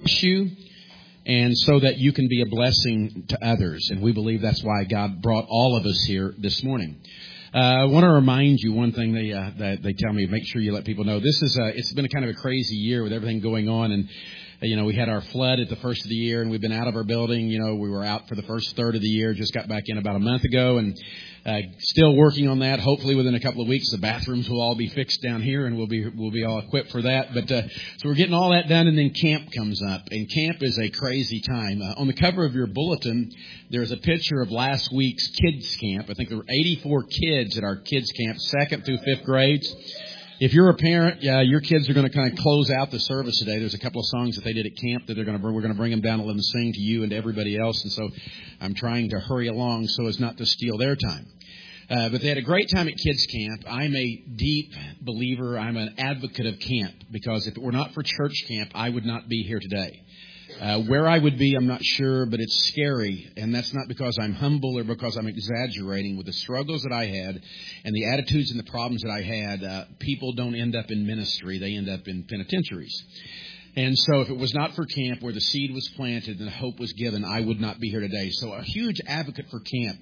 you and so that you can be a blessing to others. And we believe that's why God brought all of us here this morning. I want to remind you one thing that they tell me, make sure you let people know. This is it's been a kind of a crazy year with everything going on. And, we had our flood at the first of the year, and we've been out of our building. We were out for the first third of the year, just got back in about a month ago, and still working on that. Hopefully within a couple of weeks, the bathrooms will all be fixed down here, and we'll be all equipped for that. But so we're getting all that done, and then camp comes up. And camp is a crazy time. On the cover of your bulletin, there's a picture of last week's kids camp. I think there were 84 kids at our kids camp, 2nd through 5th grades. If you're a parent, your kids are going to kind of close out the service today. There's a couple of songs that they did at camp that we're going to bring them down and let them sing to you and to everybody else. And so I'm trying to hurry along so as not to steal their time. But they had a great time at kids camp. I'm a deep believer. I'm an advocate of camp because if it were not for church camp, I would not be here today. Where I would be, I'm not sure, but it's scary. And that's not because I'm humble or because I'm exaggerating. With the struggles that I had and the attitudes and the problems that I had, people don't end up in ministry. They end up in penitentiaries. And so if it was not for camp where the seed was planted and hope was given, I would not be here today. So a huge advocate for camp.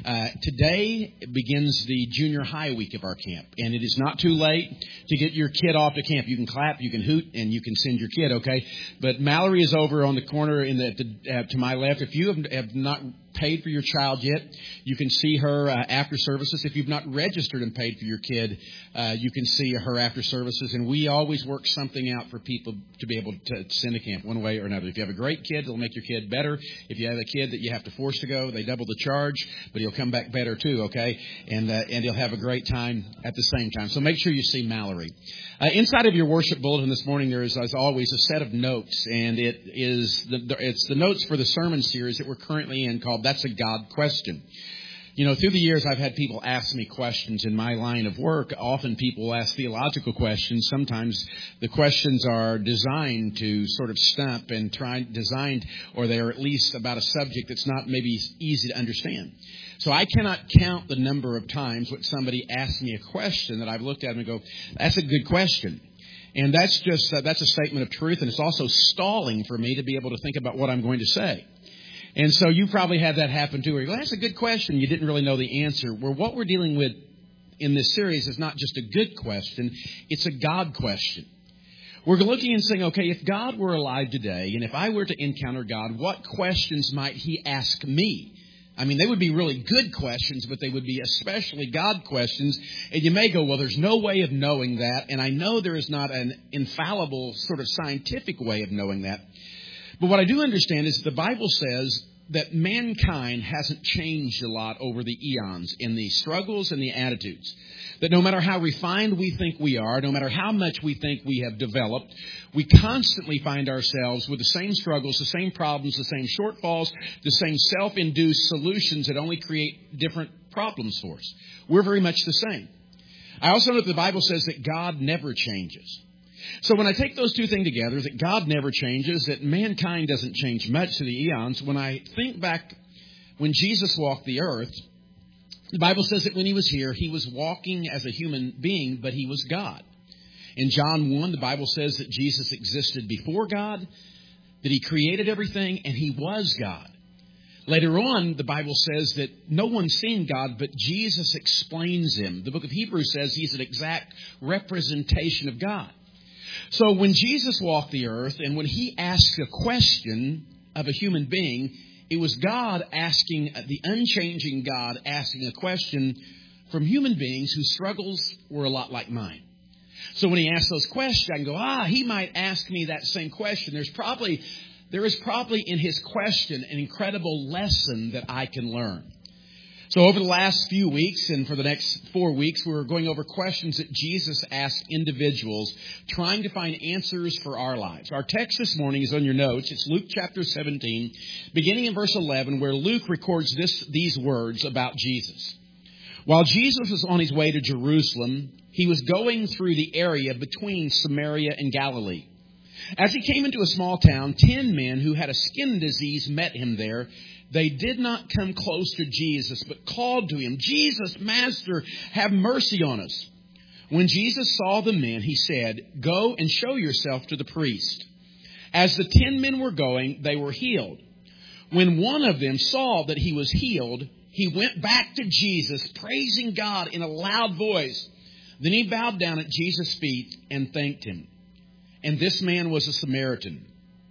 Today begins the junior high week of our camp. And it is not too late to get your kid off to camp. You can clap, you can hoot, and you can send your kid, okay? But Mallory is over on the corner to my left. If you have not paid for your child yet, you can see her after services. If you've not registered and paid for your kid, you can see her after services. And we always work something out for people to be able to send to camp one way or another. If you have a great kid, it'll make your kid better. If you have a kid that you have to force to go, they double the charge, but he'll come back better too, okay? And he'll have a great time at the same time. So make sure you see Mallory. Inside of your worship bulletin this morning, there is, as always, a set of notes, and it's the notes for the sermon series that we're currently in called That's a God Question. Through the years, I've had people ask me questions in my line of work. Often people ask theological questions. Sometimes the questions are designed to sort of stump and or they're at least about a subject that's not maybe easy to understand. So I cannot count the number of times when somebody asks me a question that I've looked at and go, that's a good question. And that's a statement of truth, and it's also stalling for me to be able to think about what I'm going to say. And so you probably had that happen too, where you go, that's a good question. You didn't really know the answer. Well, what we're dealing with in this series is not just a good question. It's a God question. We're looking and saying, okay, if God were alive today, and if I were to encounter God, what questions might He ask me? I mean, they would be really good questions, but they would be especially God questions. And you may go, well, there's no way of knowing that. And I know there is not an infallible sort of scientific way of knowing that. But what I do understand is that the Bible says that mankind hasn't changed a lot over the eons in the struggles and the attitudes. That no matter how refined we think we are, no matter how much we think we have developed, we constantly find ourselves with the same struggles, the same problems, the same shortfalls, the same self-induced solutions that only create different problems for us. We're very much the same. I also know that the Bible says that God never changes. So when I take those two things together, that God never changes, that mankind doesn't change much to the eons, when I think back when Jesus walked the earth, the Bible says that when He was here, He was walking as a human being, but He was God. In John 1, the Bible says that Jesus existed before God, that He created everything, and He was God. Later on, the Bible says that no one's seen God, but Jesus explains Him. The book of Hebrews says He's an exact representation of God. So when Jesus walked the earth and when He asked a question of a human being, it was God asking, the unchanging God asking a question from human beings whose struggles were a lot like mine. So when He asked those questions, I can go, He might ask me that same question. There is probably in His question an incredible lesson that I can learn. So over the last few weeks and for the next 4 weeks, we're going over questions that Jesus asked individuals, trying to find answers for our lives. Our text this morning is on your notes. It's Luke chapter 17, beginning in verse 11, where Luke records these words about Jesus. While Jesus was on His way to Jerusalem, He was going through the area between Samaria and Galilee. As He came into a small town, 10 men who had a skin disease met Him there. They did not come close to Jesus, but called to Him, Jesus, Master, have mercy on us. When Jesus saw the men, He said, go and show yourself to the priest. As the 10 men were going, they were healed. When one of them saw that he was healed, he went back to Jesus, praising God in a loud voice. Then he bowed down at Jesus' feet and thanked him. And this man was a Samaritan.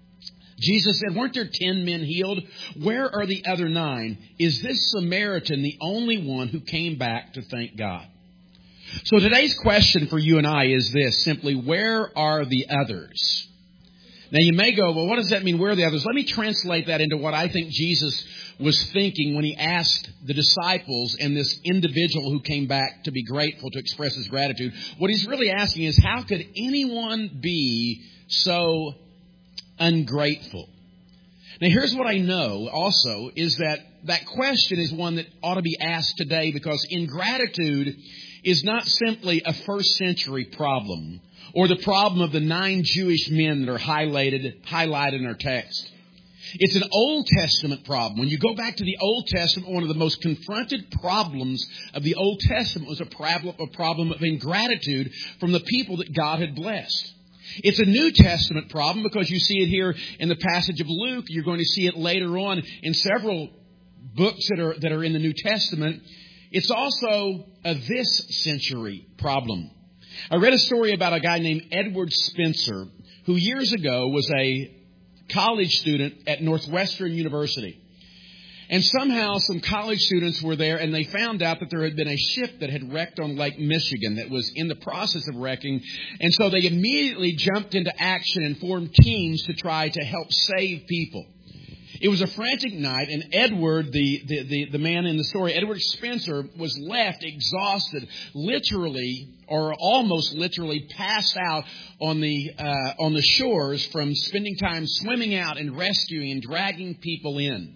Jesus said, weren't there 10 men healed? Where are the other 9? Is this Samaritan the only one who came back to thank God? So today's question for you and I is this, simply, where are the others? Now you may go, well, what does that mean? Where are the others? Let me translate that into what I think Jesus was thinking when he asked the disciples and this individual who came back to be grateful, to express his gratitude. What he's really asking is, how could anyone be so ungrateful? Now here's what I know also is that question is one that ought to be asked today, because ingratitude is not simply a first century problem or the problem of the 9 Jewish men that are highlighted in our text. It's an Old Testament problem. When you go back to the Old Testament, one of the most confronted problems of the Old Testament was a problem of ingratitude from the people that God had blessed. It's a New Testament problem because you see it here in the passage of Luke. You're going to see it later on in several books that are in the New Testament. It's also a this century problem. I read a story about a guy named Edward Spencer, who years ago was a college student at Northwestern University. And somehow some college students were there, and they found out that there had been a ship that had wrecked on Lake Michigan that was in the process of wrecking. And so they immediately jumped into action and formed teams to try to help save people. It was a frantic night, and Edward, the man in the story, Edward Spencer, was left exhausted, literally or almost literally passed out on the shores from spending time swimming out and rescuing and dragging people in.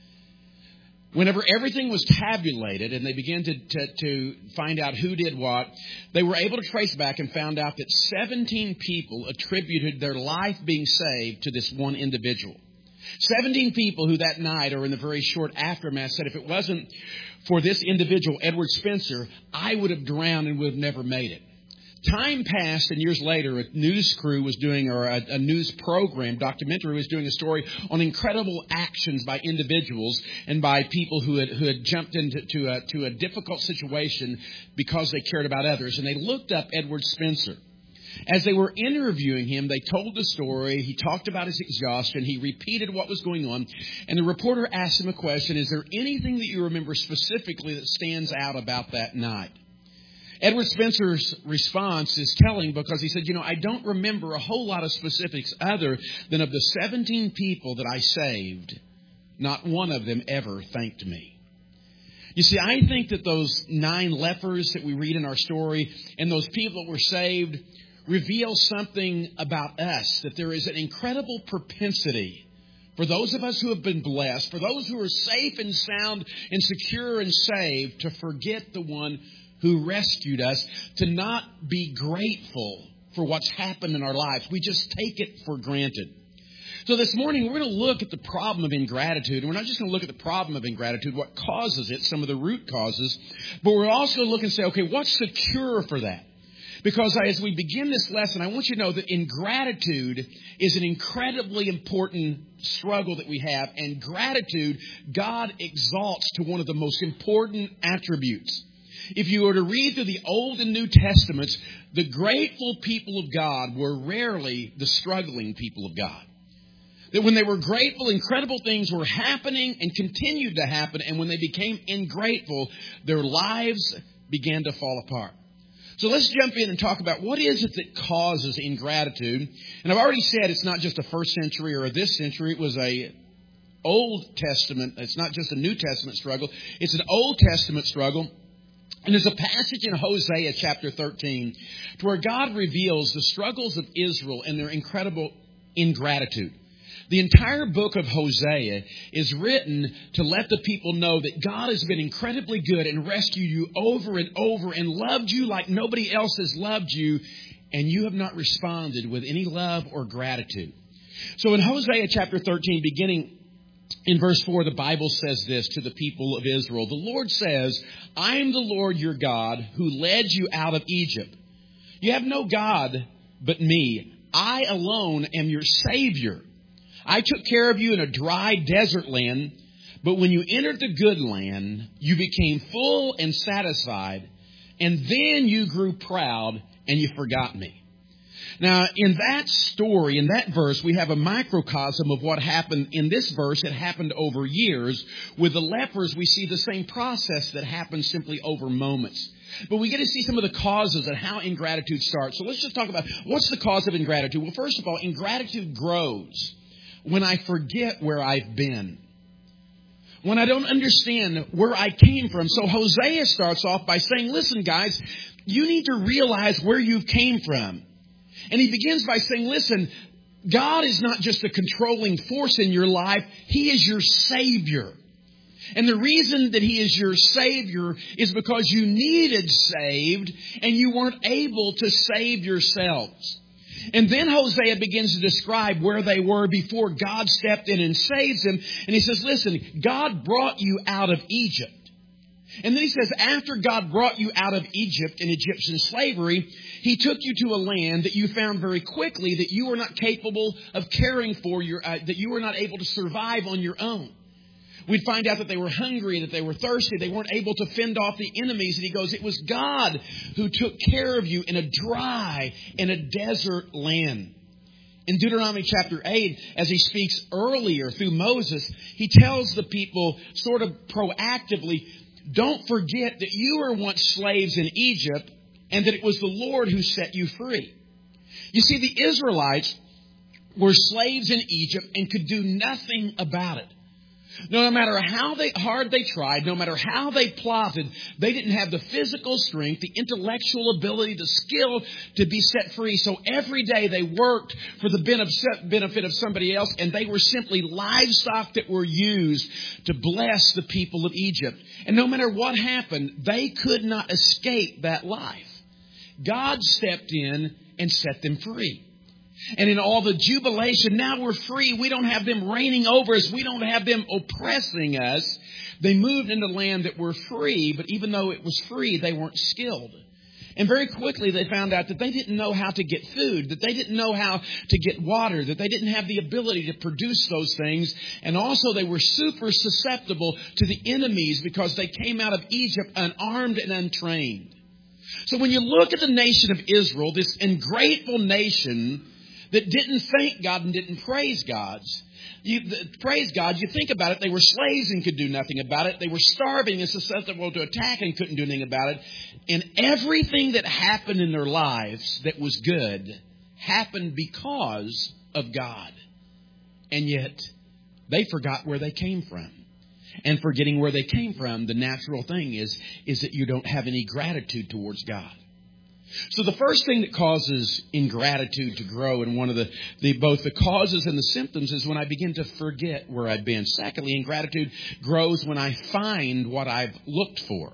Whenever everything was tabulated and they began to find out who did what, they were able to trace back and found out that 17 people attributed their life being saved to this one individual. 17 people who that night or in the very short aftermath said, if it wasn't for this individual, Edward Spencer, I would have drowned and would have never made it. Time passed, and years later, a news crew was doing, or a news program, documentary, was doing a story on incredible actions by individuals and by people who had jumped into a difficult situation because they cared about others. And they looked up Edward Spencer. As they were interviewing him, they told the story. He talked about his exhaustion. He repeated what was going on. And the reporter asked him a question, is there anything that you remember specifically that stands out about that night? Edward Spencer's response is telling, because he said, I don't remember a whole lot of specifics other than of the 17 people that I saved, not one of them ever thanked me. You see, I think that those 9 lepers that we read in our story and those people that were saved reveal something about us, that there is an incredible propensity for those of us who have been blessed, for those who are safe and sound and secure and saved, to forget the one who rescued us, to not be grateful for what's happened in our lives. We just take it for granted. So this morning, we're going to look at the problem of ingratitude. And we're not just going to look at the problem of ingratitude, what causes it, some of the root causes, but we're also going to look and say, okay, what's the cure for that? Because as we begin this lesson, I want you to know that ingratitude is an incredibly important struggle that we have. And gratitude, God exalts to one of the most important attributes. If you were to read through the Old and New Testaments, the grateful people of God were rarely the struggling people of God. That when they were grateful, incredible things were happening and continued to happen. And when they became ingrateful, their lives began to fall apart. So let's jump in and talk about what is it that causes ingratitude. And I've already said it's not just a first century or a this century. It was a Old Testament. It's not just a New Testament struggle. It's an Old Testament struggle. And there's a passage in Hosea chapter 13 to where God reveals the struggles of Israel and their incredible ingratitude. The entire book of Hosea is written to let the people know that God has been incredibly good and rescued you over and over and loved you like nobody else has loved you, and you have not responded with any love or gratitude. So in Hosea chapter 13, beginning in verse 4, the Bible says this to the people of Israel. The Lord says, I am the Lord your God who led you out of Egypt. You have no God but me. I alone am your Savior. I took care of you in a dry desert land, but when you entered the good land, you became full and satisfied, and then you grew proud and you forgot me. Now, in that story, in that verse, we have a microcosm of what happened in this verse. It happened over years. With the lepers, we see the same process that happens simply over moments. But we get to see some of the causes and how ingratitude starts. So let's just talk about what's the cause of ingratitude. Well, first of all, ingratitude grows when I forget where I've been, when I don't understand where I came from. So Hosea starts off by saying, listen, guys, you need to realize where you came from. And he begins by saying, listen, God is not just a controlling force in your life. He is your Savior. And the reason that He is your Savior is because you needed saved and you weren't able to save yourselves. And then Hosea begins to describe where they were before God stepped in and saves them. And he says, listen, God brought you out of Egypt. And then he says, after God brought you out of Egypt in Egyptian slavery, He took you to a land that you found very quickly that you were not capable of caring for, that you were not able to survive on your own. We'd find out that they were hungry, that they were thirsty, they weren't able to fend off the enemies. And he goes, it was God who took care of you in a dry, in a desert land. In Deuteronomy chapter 8, as he speaks earlier through Moses, he tells the people sort of proactively, don't forget that you were once slaves in Egypt and that it was the Lord who set you free. You see, the Israelites were slaves in Egypt and could do nothing about it. No matter how hard they tried, no matter how they plotted, they didn't have the physical strength, the intellectual ability, the skill to be set free. So every day they worked for the benefit of somebody else, and they were simply livestock that were used to bless the people of Egypt. And no matter what happened, they could not escape that life. God stepped in and set them free. And in all the jubilation, now we're free. We don't have them reigning over us. We don't have them oppressing us. They moved into land that were free, but even though it was free, they weren't skilled. And very quickly they found out that they didn't know how to get food, that they didn't know how to get water, that they didn't have the ability to produce those things. And also they were super susceptible to the enemies because they came out of Egypt unarmed and untrained. So when you look at the nation of Israel, this ungrateful nation that didn't thank God and didn't praise God. You think about it, they were slaves and could do nothing about it. They were starving and susceptible to attack and couldn't do anything about it. And everything that happened in their lives that was good happened because of God. And yet, they forgot where they came from. And forgetting where they came from, the natural thing is that you don't have any gratitude towards God. So the first thing that causes ingratitude to grow, and one of both the causes and the symptoms, is when I begin to forget where I've been. Secondly, ingratitude grows when I find what I've looked for.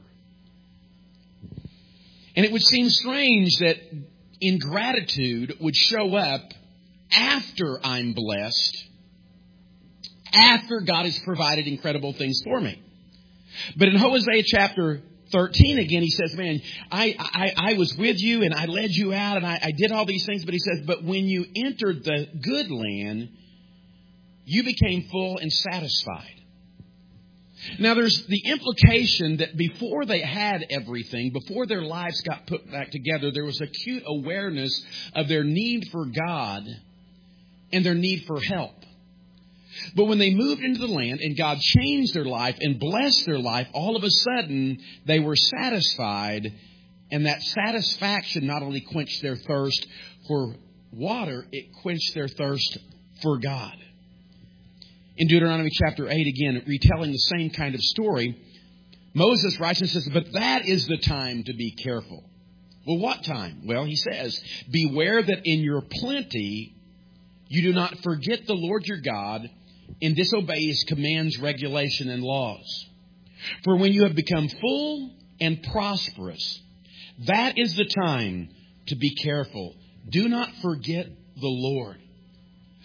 And it would seem strange that ingratitude would show up after I'm blessed, after God has provided incredible things for me. But in Hosea chapter 13 again, he says, man, I was with you and I led you out and I did all these things. But he says, but when you entered the good land, you became full and satisfied. Now, there's the implication that before they had everything, before their lives got put back together, there was acute awareness of their need for God and their need for help. But when they moved into the land and God changed their life and blessed their life, all of a sudden they were satisfied. And that satisfaction not only quenched their thirst for water, it quenched their thirst for God. In Deuteronomy chapter 8, again, retelling the same kind of story, Moses writes and says, but that is the time to be careful. Well, what time? Well, he says, beware that in your plenty you do not forget the Lord your God and disobey His commands, regulation, and laws. For when you have become full and prosperous, that is the time to be careful. Do not forget the Lord.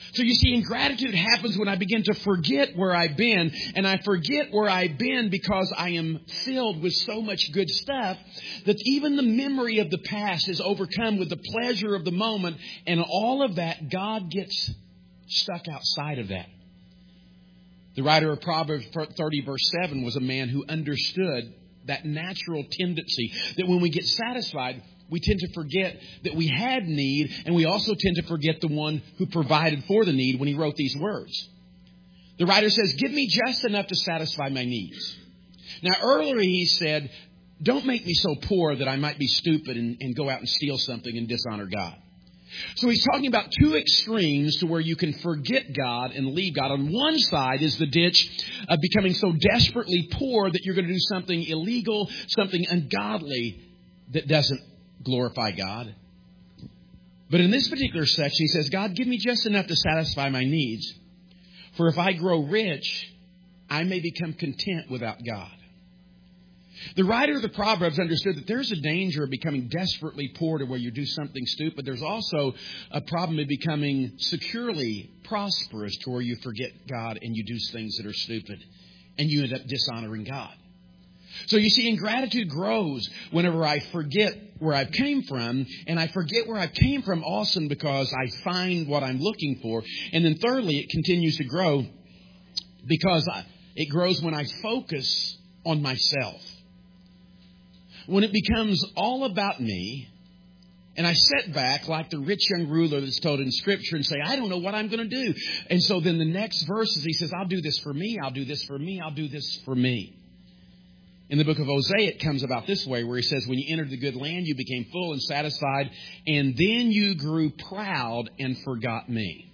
So you see, ingratitude happens when I begin to forget where I've been. And I forget where I've been because I am filled with so much good stuff that even the memory of the past is overcome with the pleasure of the moment. And all of that, God gets stuck outside of that. The writer of Proverbs 30 verse 7 was a man who understood that natural tendency that when we get satisfied, we tend to forget that we had need, and we also tend to forget the one who provided for the need when he wrote these words. The writer says, give me just enough to satisfy my needs. Now, earlier he said, don't make me so poor that I might be stupid and go out and steal something and dishonor God. So he's talking about two extremes to where you can forget God and leave God. On one side is the ditch of becoming so desperately poor that you're going to do something illegal, something ungodly that doesn't glorify God. But in this particular section, he says, God, give me just enough to satisfy my needs. For if I grow rich, I may become content without God. The writer of the Proverbs understood that there's a danger of becoming desperately poor to where you do something stupid. There's also a problem of becoming securely prosperous to where you forget God and you do things that are stupid and you end up dishonoring God. So you see, ingratitude grows whenever I forget where I came from, and I forget where I came from also because I find what I'm looking for. And then thirdly, it continues to grow because it grows when I focus on myself. When it becomes all about me, and I sit back like the rich young ruler that's told in Scripture and say, I don't know what I'm going to do. And so then the next verses, he says, I'll do this for me, I'll do this for me, I'll do this for me. In the book of Hosea, it comes about this way, where he says, when you entered the good land, you became full and satisfied, and then you grew proud and forgot me.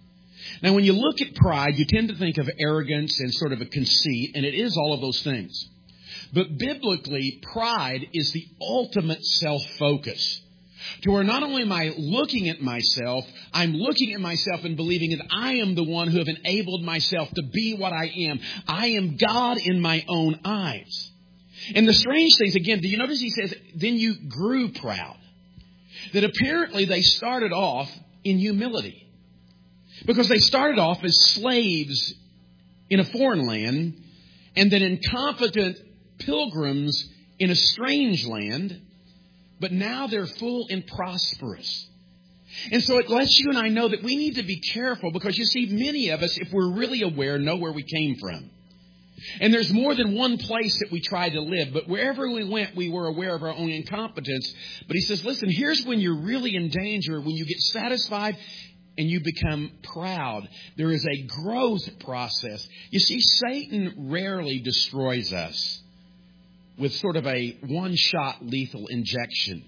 Now, when you look at pride, you tend to think of arrogance and sort of a conceit, and it is all of those things. But biblically, pride is the ultimate self-focus. To where not only am I looking at myself, I'm looking at myself and believing that I am the one who have enabled myself to be what I am. I am God in my own eyes. And the strange things, again, do you notice he says, then you grew proud? That apparently they started off in humility. Because they started off as slaves in a foreign land, and then incompetent pilgrims in a strange land, but now they're full and prosperous. And so it lets you and I know that we need to be careful because you see, many of us, if we're really aware, know where we came from. And there's more than one place that we tried to live, but wherever we went, we were aware of our own incompetence. But he says, listen, here's when you're really in danger, when you get satisfied and you become proud. There is a growth process. You see, Satan rarely destroys us with sort of a one-shot lethal injection.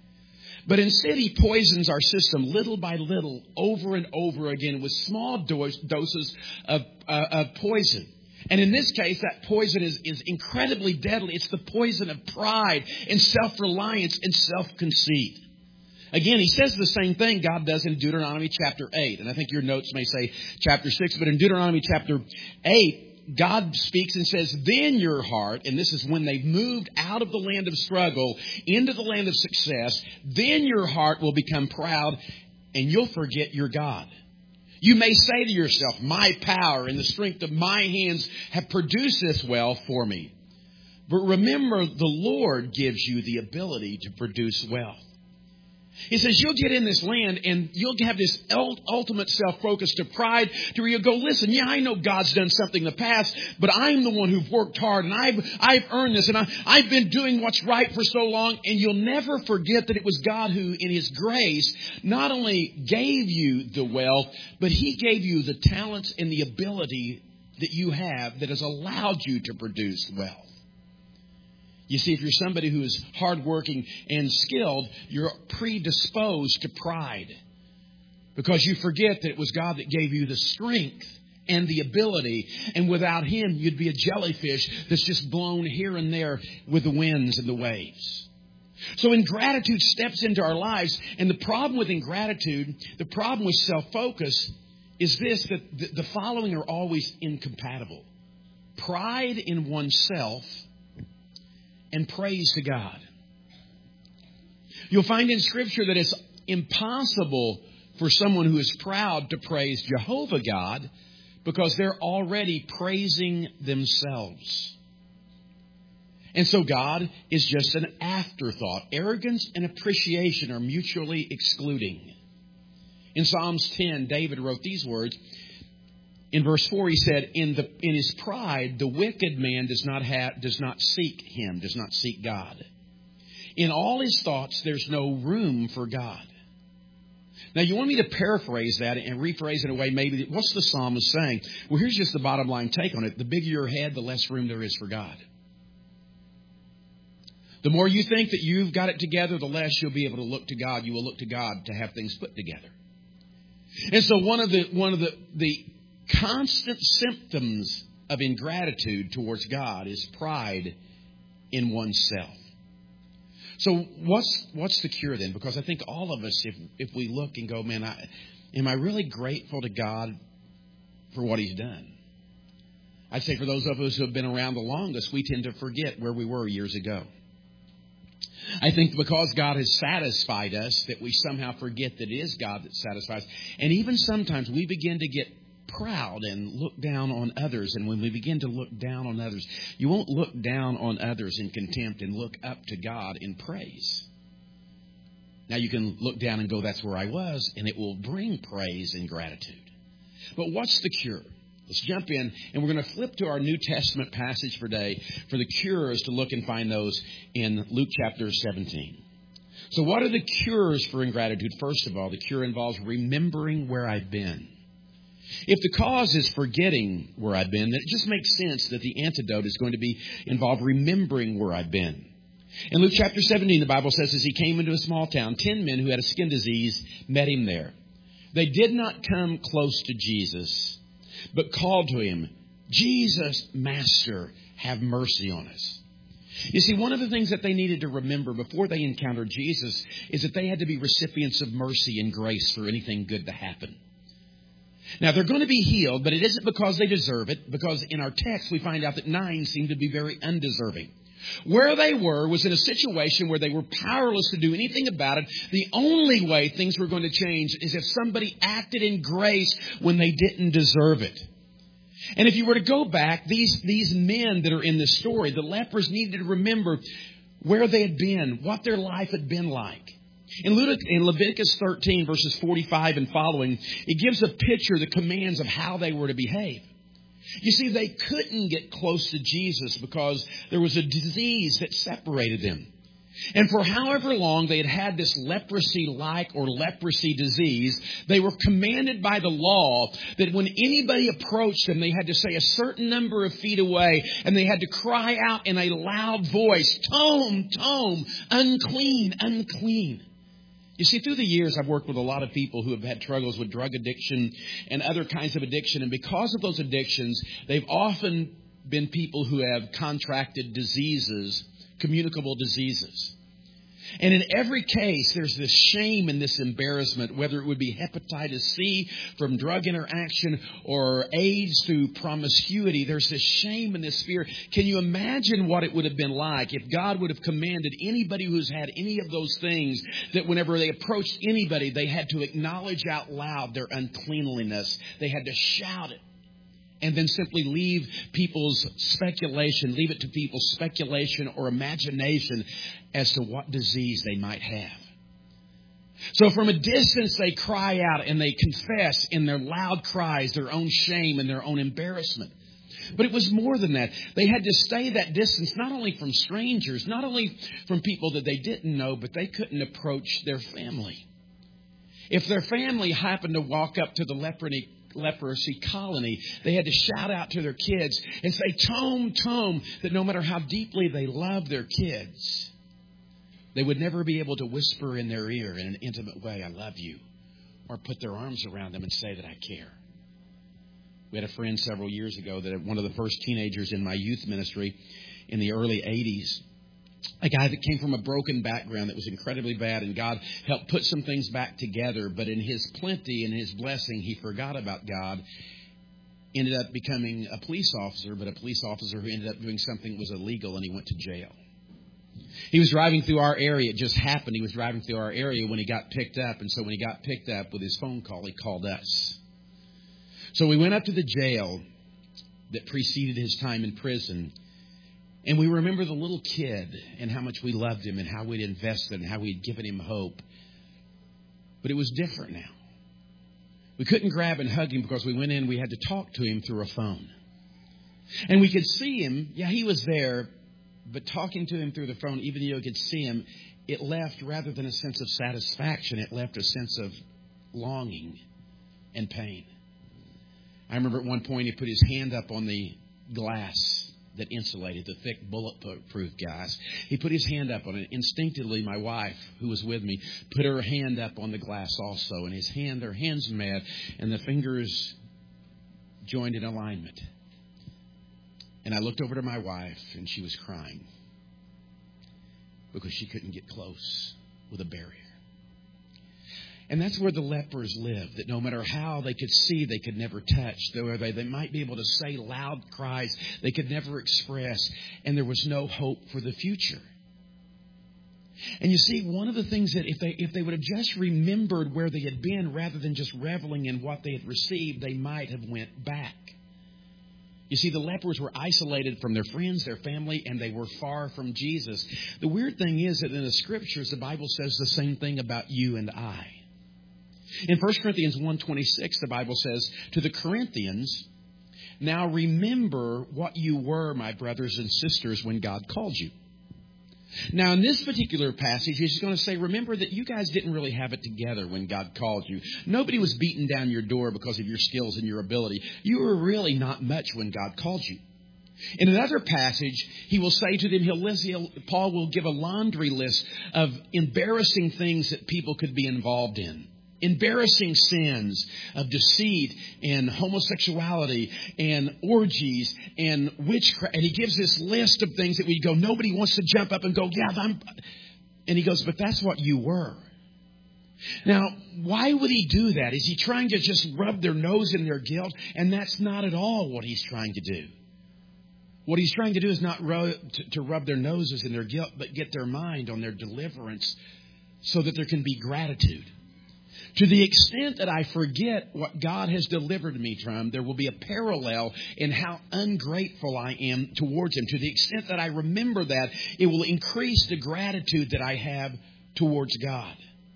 But instead, he poisons our system little by little, over and over again, with small doses of poison. And in this case, that poison is incredibly deadly. It's the poison of pride and self-reliance and self-conceit. Again, he says the same thing God does in Deuteronomy chapter 8. And I think your notes may say chapter 6, but in Deuteronomy chapter 8, God speaks and says, then your heart, and this is when they've moved out of the land of struggle into the land of success, then your heart will become proud and you'll forget your God. You may say to yourself, my power and the strength of my hands have produced this wealth for me. But remember, the Lord gives you the ability to produce wealth. He says you'll get in this land and you'll have this ultimate self-focus to pride to where you'll go, listen, yeah, I know God's done something in the past, but I'm the one who've worked hard and I've earned this and I've been doing what's right for so long. And you'll never forget that it was God who, in His grace, not only gave you the wealth, but He gave you the talents and the ability that you have that has allowed you to produce wealth. You see, if you're somebody who is hardworking and skilled, you're predisposed to pride because you forget that it was God that gave you the strength and the ability. And without Him, you'd be a jellyfish that's just blown here and there with the winds and the waves. So ingratitude steps into our lives. And the problem with ingratitude, the problem with self-focus is this, that the following are always incompatible. Pride in oneself and praise to God. You'll find in Scripture that it's impossible for someone who is proud to praise Jehovah God because they're already praising themselves. And so God is just an afterthought. Arrogance and appreciation are mutually excluding. In Psalms 10, David wrote these words. In verse 4, he said, in his pride, the wicked man does not seek him, does not seek God. In all his thoughts, there's no room for God. Now, you want me to paraphrase that and rephrase it in a way, maybe, what's the psalmist saying? Well, here's just the bottom line take on it. The bigger your head, the less room there is for God. The more you think that you've got it together, the less you'll be able to look to God. You will look to God to have things put together. And so one of the constant symptoms of ingratitude towards God is pride in oneself. So what's the cure then? Because I think all of us, if we look and go, man, am I really grateful to God for what He's done? I'd say for those of us who have been around the longest, we tend to forget where we were years ago. I think because God has satisfied us, that we somehow forget that it is God that satisfies. And even sometimes we begin to get proud and look down on others. And when we begin to look down on others, you won't look down on others in contempt and look up to God in praise. Now you can look down and go, that's where I was, and it will bring praise and gratitude. But what's the cure? Let's jump in, and we're going to flip to our New Testament passage for today. For the cures, to look and find those in Luke chapter 17. So what are the cures for ingratitude? First of all, the cure involves remembering where I've been. If the cause is forgetting where I've been, then it just makes sense that the antidote is going to involve remembering where I've been. In Luke chapter 17, the Bible says, as he came into a small town, 10 men who had a skin disease met him there. They did not come close to Jesus, but called to him, Jesus, Master, have mercy on us. You see, one of the things that they needed to remember before they encountered Jesus is that they had to be recipients of mercy and grace for anything good to happen. Now, they're going to be healed, but it isn't because they deserve it, because in our text we find out that 9 seem to be very undeserving. Where they were was in a situation where they were powerless to do anything about it. The only way things were going to change is if somebody acted in grace when they didn't deserve it. And if you were to go back, these men that are in this story, the lepers, needed to remember where they had been, what their life had been like. In Leviticus 13, verses 45 and following, it gives a picture, the commands of how they were to behave. You see, they couldn't get close to Jesus because there was a disease that separated them. And for however long they had had this leprosy-like or leprosy disease, they were commanded by the law that when anybody approached them, they had to stay a certain number of feet away, and they had to cry out in a loud voice, "Tome, tome, unclean, unclean." You see, through the years, I've worked with a lot of people who have had struggles with drug addiction and other kinds of addiction. And because of those addictions, they've often been people who have contracted diseases, communicable diseases. And in every case, there's this shame and this embarrassment, whether it would be hepatitis C from drug interaction or AIDS through promiscuity. There's this shame and this fear. Can you imagine what it would have been like if God would have commanded anybody who's had any of those things that whenever they approached anybody, they had to acknowledge out loud their uncleanliness. They had to shout it. And then simply leave it to people's speculation or imagination as to what disease they might have. So from a distance, they cry out and they confess in their loud cries their own shame and their own embarrassment. But it was more than that. They had to stay that distance, not only from strangers, not only from people that they didn't know, but they couldn't approach their family. If their family happened to walk up to the leprosy colony, they had to shout out to their kids and say, "Tome, tome," that no matter how deeply they loved their kids, they would never be able to whisper in their ear in an intimate way, "I love you," or put their arms around them and say that I care. We had a friend several years ago, that one of the first teenagers in my youth ministry in the early 80s, a guy that came from a broken background that was incredibly bad, and God helped put some things back together. But in his plenty and his blessing, he forgot about God, ended up becoming a police officer, but a police officer who ended up doing something that was illegal, and he went to jail. He was driving through our area. It just happened. He was driving through our area when he got picked up. And so when he got picked up with his phone call, he called us. So we went up to the jail that preceded his time in prison. And we remember the little kid and how much we loved him and how we'd invested and how we'd given him hope. But it was different now. We couldn't grab and hug him because we went in. We had to talk to him through a phone. And we could see him. Yeah, he was there. But talking to him through the phone, even though you could see him, it left, rather than a sense of satisfaction, it left a sense of longing and pain. I remember at one point he put his hand up on the glass that insulated, the thick bulletproof guys. He put his hand up on it. Instinctively, my wife, who was with me, put her hand up on the glass also. And their hands met, and the fingers joined in alignment. And I looked over to my wife, and she was crying because she couldn't get close with a barrier. And that's where the lepers lived, that no matter how they could see, they could never touch. They might be able to say loud cries they could never express, and there was no hope for the future. And you see, one of the things that if they would have just remembered where they had been rather than just reveling in what they had received, they might have went back. You see, the lepers were isolated from their friends, their family, and they were far from Jesus. The weird thing is that in the Scriptures, the Bible says the same thing about you and I. In 1 Corinthians 1:26, the Bible says, to the Corinthians, now remember what you were, my brothers and sisters, when God called you. Now, in this particular passage, he's going to say, remember that you guys didn't really have it together when God called you. Nobody was beating down your door because of your skills and your ability. You were really not much when God called you. In another passage, he will say to them, Paul will give a laundry list of embarrassing things that people could be involved in. Embarrassing sins of deceit and homosexuality and orgies and witchcraft. And he gives this list of things that we go, nobody wants to jump up and go, yeah, and he goes, but that's what you were. Now, why would he do that? Is he trying to just rub their nose in their guilt? And that's not at all what he's trying to do. What he's trying to do is not to rub their noses in their guilt, but get their mind on their deliverance so that there can be gratitude. To the extent that I forget what God has delivered me from, there will be a parallel in how ungrateful I am towards Him. To the extent that I remember that, it will increase the gratitude that I have towards God.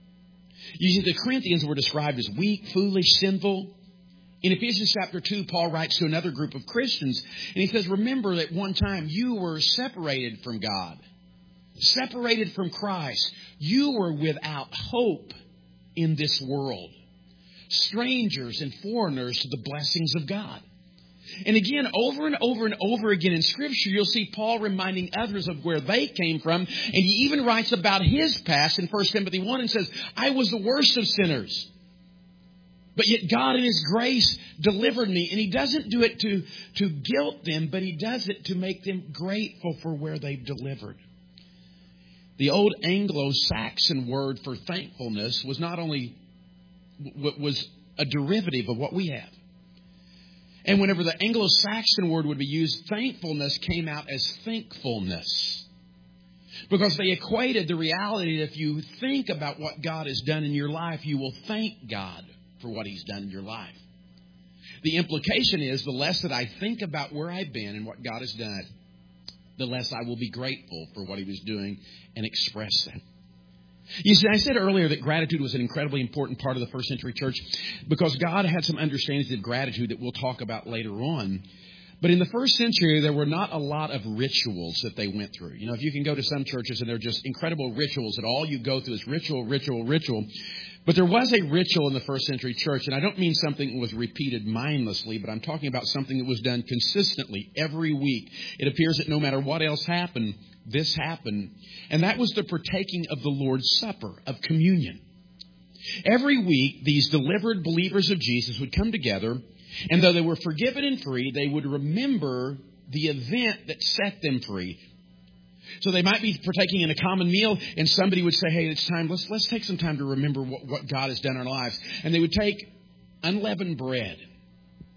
You see, the Corinthians were described as weak, foolish, sinful. In Ephesians chapter 2, Paul writes to another group of Christians, and he says, remember that one time you were separated from God, separated from Christ. You were without hope in this world, strangers and foreigners to the blessings of God. And again, over and over and over again in Scripture, you'll see Paul reminding others of where they came from. And he even writes about his past in 1 Timothy 1 and says, I was the worst of sinners, but yet God in His grace delivered me. And He doesn't do it to guilt them, but He does it to make them grateful for where they've delivered. The old Anglo-Saxon word for thankfulness was a derivative of what we have. And whenever the Anglo-Saxon word would be used, thankfulness came out as thankfulness. Because they equated the reality that if you think about what God has done in your life, you will thank God for what He's done in your life. The implication is the less that I think about where I've been and what God has done, the less I will be grateful for what He was doing and express that. You see, I said earlier that gratitude was an incredibly important part of the first century church because God had some understandings of gratitude that we'll talk about later on. But in the first century, there were not a lot of rituals that they went through. You know, if you can go to some churches and they're just incredible rituals that all you go through is ritual. But there was a ritual in the first century church, and I don't mean something that was repeated mindlessly, but I'm talking about something that was done consistently every week. It appears that no matter what else happened, this happened. And that was the partaking of the Lord's Supper, of communion. Every week, these delivered believers of Jesus would come together, and though they were forgiven and free, they would remember the event that set them free. So they might be partaking in a common meal, and somebody would say, hey, it's time, let's take some time to remember what God has done in our lives. And they would take unleavened bread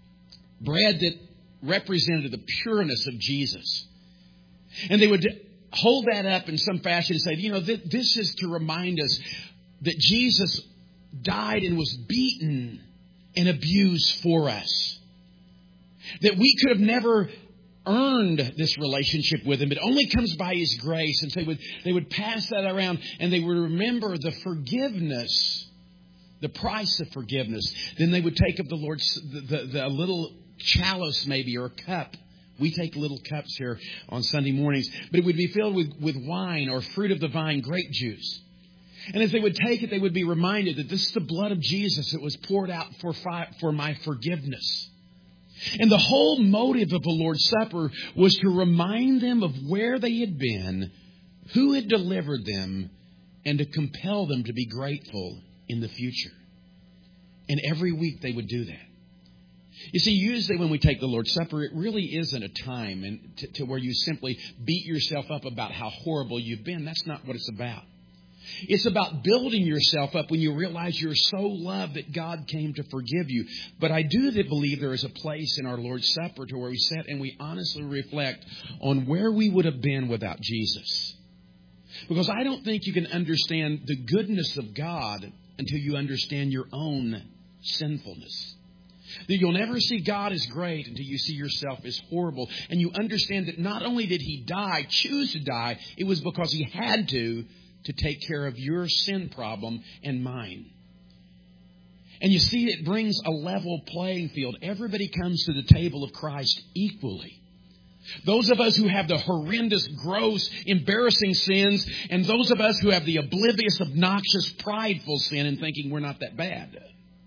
that represented the pureness of Jesus. And they would hold that up in some fashion and say, this is to remind us that Jesus died and was beaten and abused for us. That we could have never earned this relationship with Him. It only comes by His grace. And so they would pass that around and they would remember the forgiveness, the price of forgiveness. Then they would take of the Lord's, the little chalice maybe or a cup. We take little cups here on Sunday mornings. But it would be filled with wine or fruit of the vine, grape juice. And as they would take it, they would be reminded that this is the blood of Jesus that was poured out for my forgiveness. And the whole motive of the Lord's Supper was to remind them of where they had been, who had delivered them, and to compel them to be grateful in the future. And every week they would do that. You see, usually when we take the Lord's Supper, it really isn't a time to where you simply beat yourself up about how horrible you've been. That's not what it's about. It's about building yourself up when you realize you're so loved that God came to forgive you. But I do believe there is a place in our Lord's Supper to where we sit and we honestly reflect on where we would have been without Jesus. Because I don't think you can understand the goodness of God until you understand your own sinfulness. That you'll never see God as great until you see yourself as horrible. And you understand that not only did He choose to die, it was because He had to take care of your sin problem and mine. And you see, it brings a level playing field. Everybody comes to the table of Christ equally. Those of us who have the horrendous, gross, embarrassing sins, and those of us who have the oblivious, obnoxious, prideful sin and thinking we're not that bad,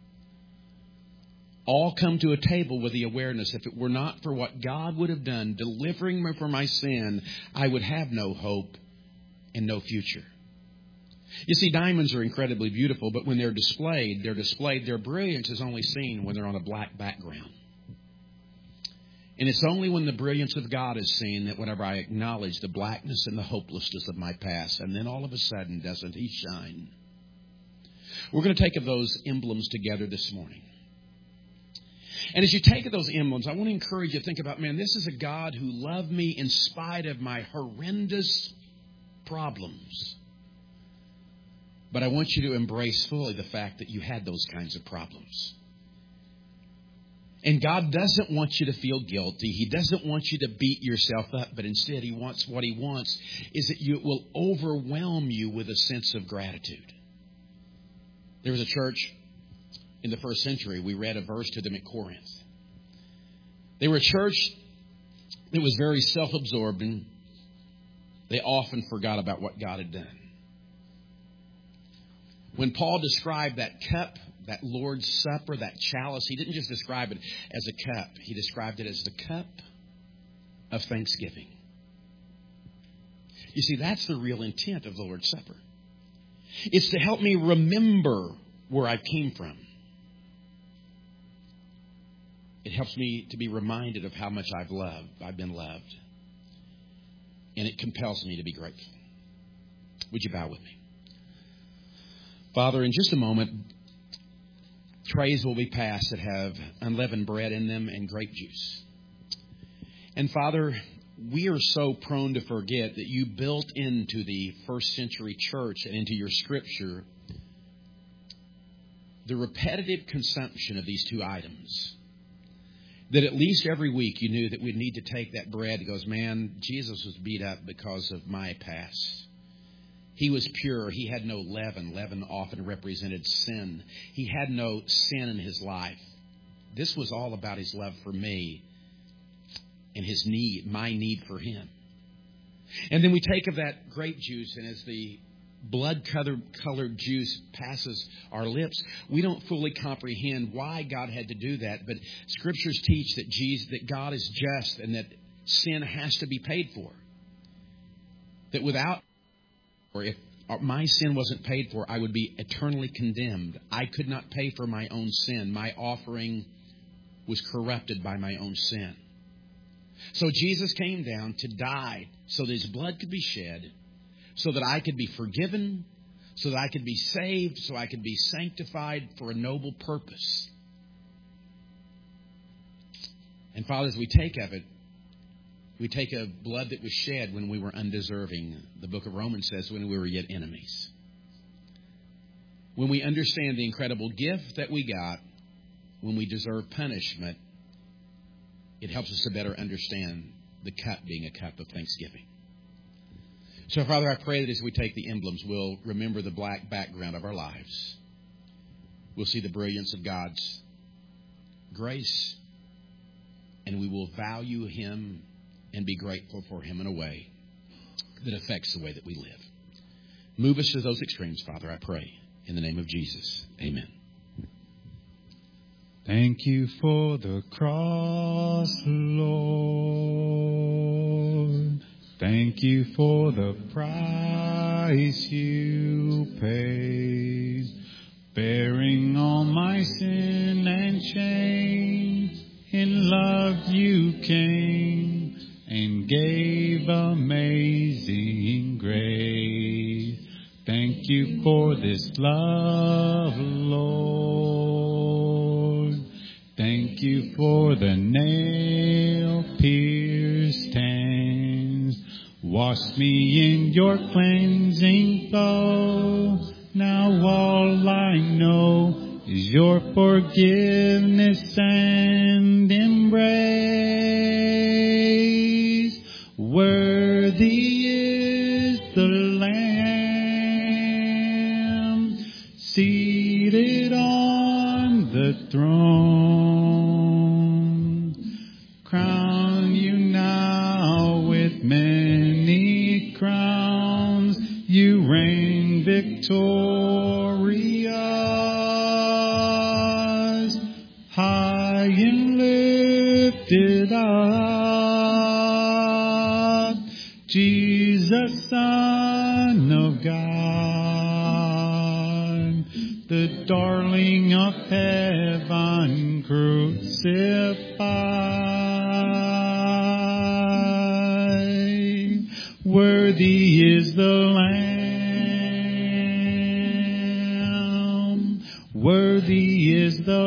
all come to a table with the awareness, if it were not for what God would have done, delivering me from my sin, I would have no hope and no future. You see, diamonds are incredibly beautiful, but when they're displayed, their brilliance is only seen when they're on a black background. And it's only when the brilliance of God is seen that whenever I acknowledge the blackness and the hopelessness of my past, and then all of a sudden, doesn't He shine? We're going to take of those emblems together this morning. And as you take of those emblems, I want to encourage you to think about, man, this is a God who loved me in spite of my horrendous problems. But I want you to embrace fully the fact that you had those kinds of problems. And God doesn't want you to feel guilty. He doesn't want you to beat yourself up. But instead, what He wants is that it will overwhelm you with a sense of gratitude. There was a church in the first century. We read a verse to them at Corinth. They were a church that was very self-absorbed, and they often forgot about what God had done. When Paul described that cup, that Lord's Supper, that chalice, he didn't just describe it as a cup. He described it as the cup of thanksgiving. You see, that's the real intent of the Lord's Supper. It's to help me remember where I came from. It helps me to be reminded of how much I've been loved. And it compels me to be grateful. Would you bow with me? Father, in just a moment, trays will be passed that have unleavened bread in them and grape juice. And Father, we are so prone to forget that you built into the first century church and into your Scripture the repetitive consumption of these two items. That at least every week you knew that we'd need to take that bread. It goes, man, Jesus was beat up because of my past. He was pure. He had no leaven. Leaven often represented sin. He had no sin in His life. This was all about His love for me and His need, my need for Him. And then we take of that grape juice, and as the blood-colored juice passes our lips, we don't fully comprehend why God had to do that. But Scriptures teach that God is just and that sin has to be paid for. That without, or if my sin wasn't paid for, I would be eternally condemned. I could not pay for my own sin. My offering was corrupted by my own sin. So Jesus came down to die so that His blood could be shed, so that I could be forgiven, so that I could be saved, so I could be sanctified for a noble purpose. And Father, as we take of it, We take a blood that was shed when we were undeserving. The book of Romans says when we were yet enemies. When we understand the incredible gift that we got when we deserve punishment, it helps us to better understand the cup being a cup of thanksgiving. So, Father, I pray that as we take the emblems, we'll remember the black background of our lives. We'll see the brilliance of God's grace, and we will value Him and be grateful for Him in a way that affects the way that we live. Move us to those extremes, Father, I pray. In the name of Jesus, amen. Thank you for the cross, Lord. Thank you for the price you paid, bearing all my sin and shame. In love you came and gave amazing grace. Thank you for this love, Lord. Thank you for the nail-pierced hands. Wash me in your cleansing flow. Now all I know is your forgiveness and embrace. Worthy is the Lamb seated on the throne. Crown you now with many crowns. You reign victorious, high and lifted up. Jesus, Son of God, the darling of heaven, crucified. Worthy is the Lamb. Worthy is the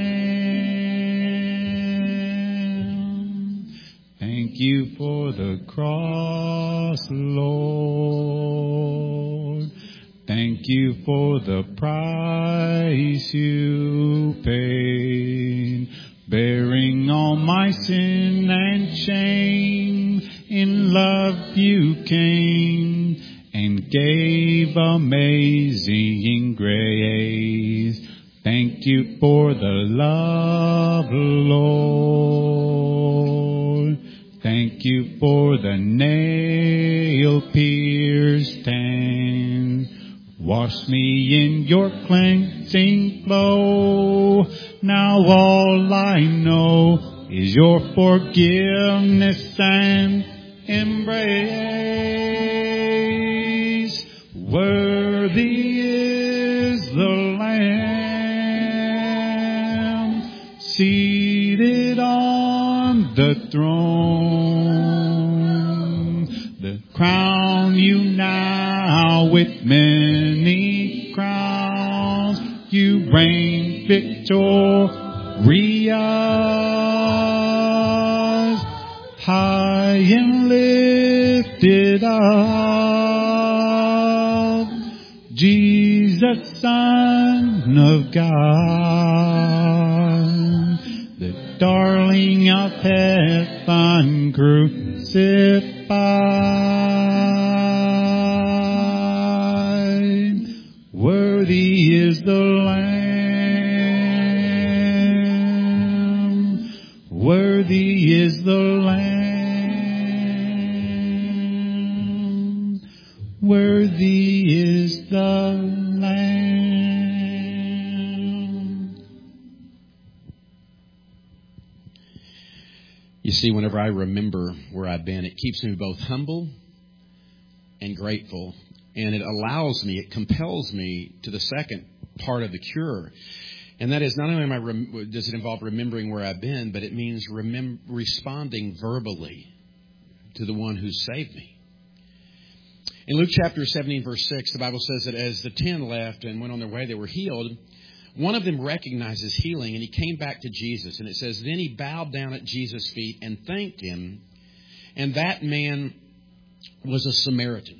Lamb. Thank you for the cross, Lord. Thank you for the price you paid, bearing all my sin and shame. In love you came and gave amazing grace. Thank you for the love, Lord. Thank you for the nail-pierced hands. Wash me in your cleansing flow. Now all I know is your forgiveness and embrace. Worthy is the Lamb seated on the throne. The crown you now with many crowns. You reign victorious, high and lifted up. Jesus, Son of God, the darling of heaven, crucified. Worthy is the Lamb. Worthy is the Lamb. Worthy is the Lamb. You see, whenever I remember where I've been, it keeps me both humble and grateful. And it allows me, it compels me to the second part of the cure. And that is, not only does it involve remembering where I've been, but it means responding verbally to the one who saved me. In Luke chapter 17, verse 6, the Bible says that as the 10 left and went on their way, they were healed. One of them recognized his healing, and he came back to Jesus. And it says, then he bowed down at Jesus' feet and thanked him. And that man was a Samaritan.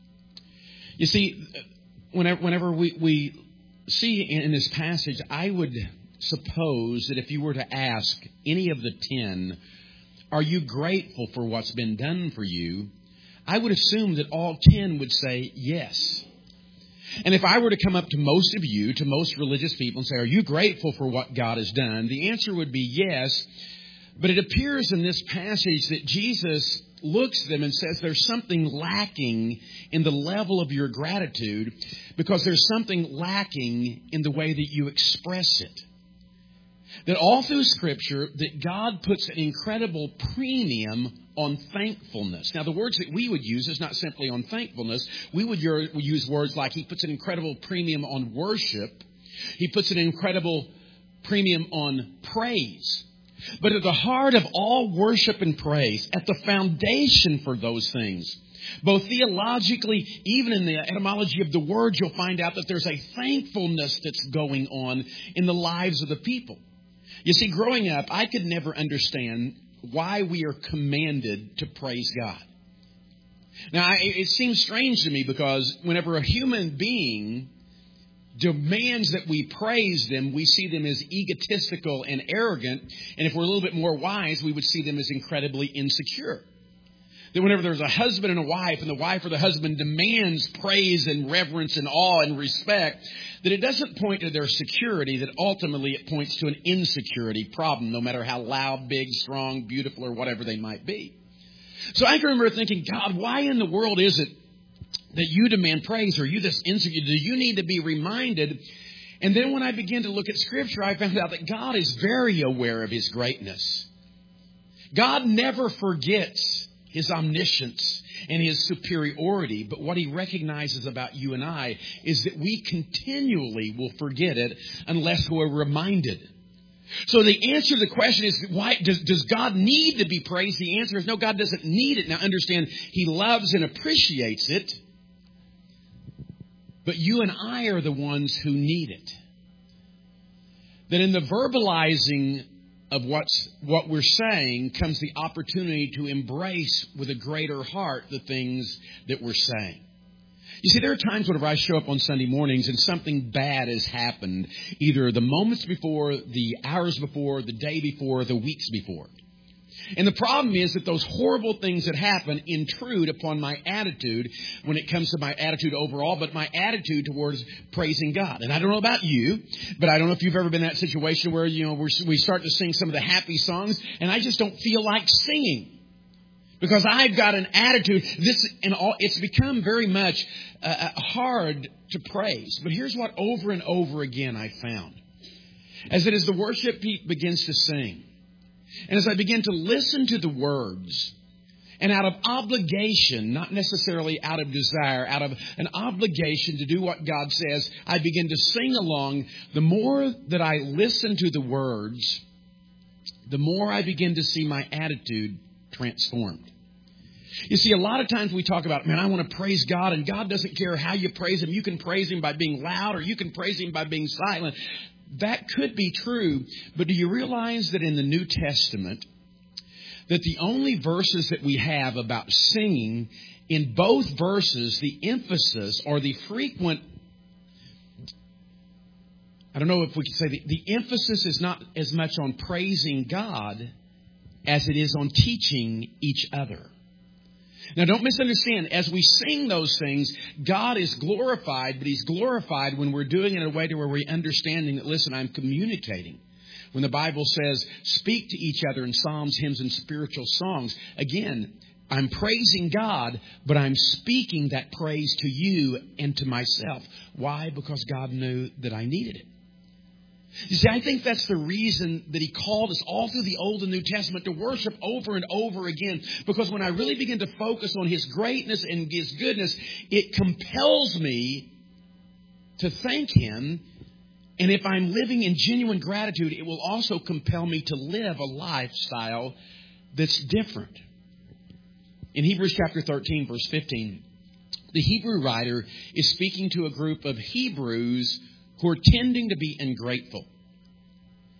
You see, whenever we see in this passage, I would suppose that if you were to ask any of the 10, are you grateful for what's been done for you? I would assume that all 10 would say yes. And if I were to come up to most of you, to most religious people, and say, are you grateful for what God has done? The answer would be yes. But it appears in this passage that Jesus looks at them and says there's something lacking in the level of your gratitude because there's something lacking in the way that you express it. That all through Scripture, that God puts an incredible premium on thankfulness. Now, the words that we would use is not simply on thankfulness. We would use words like He puts an incredible premium on worship. He puts an incredible premium on praise. But at the heart of all worship and praise, at the foundation for those things, both theologically, even in the etymology of the word, you'll find out that there's a thankfulness that's going on in the lives of the people. You see, growing up, I could never understand why we are commanded to praise God. Now, it seems strange to me because whenever a human being demands that we praise them, we see them as egotistical and arrogant. And if we're a little bit more wise, we would see them as incredibly insecure. That whenever there's a husband and a wife, and the wife or the husband demands praise and reverence and awe and respect, that it doesn't point to their security, that ultimately it points to an insecurity problem, no matter how loud, big, strong, beautiful, or whatever they might be. So I can remember thinking, God, why in the world is it that you demand praise? Or you this insecure? Do you need to be reminded? And then when I began to look at Scripture, I found out that God is very aware of His greatness. God never forgets His omniscience and His superiority. But what He recognizes about you and I is that we continually will forget it unless we're reminded. So the answer to the question is, why does God need to be praised? The answer is no, God doesn't need it. Now understand, He loves and appreciates it. But you and I are the ones who need it. That in the verbalizing of what we're saying comes the opportunity to embrace with a greater heart the things that we're saying. You see, there are times whenever I show up on Sunday mornings and something bad has happened, either the moments before, the hours before, the day before, the weeks before. And the problem is that those horrible things that happen intrude upon my attitude when it comes to my attitude overall, but my attitude towards praising God. And I don't know about you, but I don't know if you've ever been in that situation where, we start to sing some of the happy songs and I just don't feel like singing. Because I've got an attitude. It's become very much hard to praise. But here's what over and over again I found. As the worship begins to sing, and as I begin to listen to the words, and out of obligation, not necessarily out of desire, out of an obligation to do what God says, I begin to sing along. The more that I listen to the words, the more I begin to see my attitude transformed. You see, a lot of times we talk about, man, I want to praise God, and God doesn't care how you praise Him. You can praise Him by being loud, or you can praise Him by being silent. That could be true, but do you realize that in the New Testament, that the only verses that we have about singing, in both verses, the emphasis or the frequent, I don't know if we could say the emphasis is not as much on praising God as it is on teaching each other. Now, don't misunderstand. As we sing those things, God is glorified, but He's glorified when we're doing it in a way to where we're understanding that, listen, I'm communicating. When the Bible says, speak to each other in psalms, hymns, and spiritual songs, again, I'm praising God, but I'm speaking that praise to you and to myself. Why? Because God knew that I needed it. You see, I think that's the reason that He called us all through the Old and New Testament to worship over and over again. Because when I really begin to focus on His greatness and His goodness, it compels me to thank Him. And if I'm living in genuine gratitude, it will also compel me to live a lifestyle that's different. In Hebrews chapter 13, verse 15, the Hebrew writer is speaking to a group of Hebrews who are tending to be ungrateful.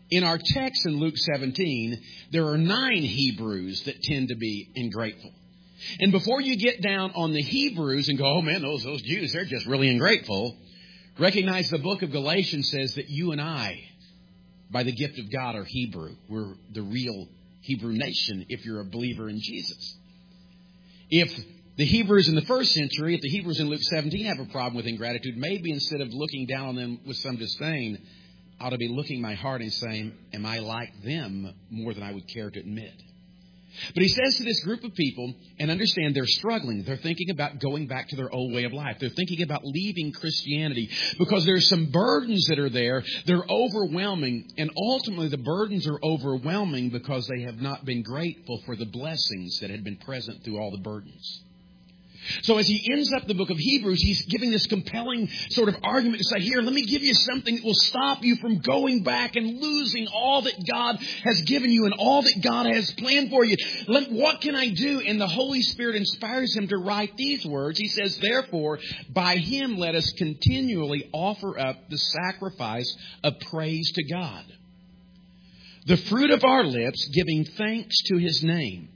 In our text in Luke 17, there are 9 Hebrews that tend to be ungrateful. And before you get down on the Hebrews and go, oh man, those Jews, they're just really ungrateful, recognize the book of Galatians says that you and I, by the gift of God, are Hebrew. We're the real Hebrew nation if you're a believer in Jesus. If the Hebrews in the first century, if the Hebrews in Luke 17 have a problem with ingratitude, maybe instead of looking down on them with some disdain, I ought to be looking my heart and saying, am I like them more than I would care to admit? But he says to this group of people, and understand they're struggling. They're thinking about going back to their old way of life. They're thinking about leaving Christianity because there's some burdens that are there. They're overwhelming. And ultimately the burdens are overwhelming because they have not been grateful for the blessings that had been present through all the burdens. So as he ends up the book of Hebrews, he's giving this compelling sort of argument to say, here, let me give you something that will stop you from going back and losing all that God has given you and all that God has planned for you. What can I do? And the Holy Spirit inspires him to write these words. He says, therefore, by him let us continually offer up the sacrifice of praise to God, the fruit of our lips, giving thanks to his name.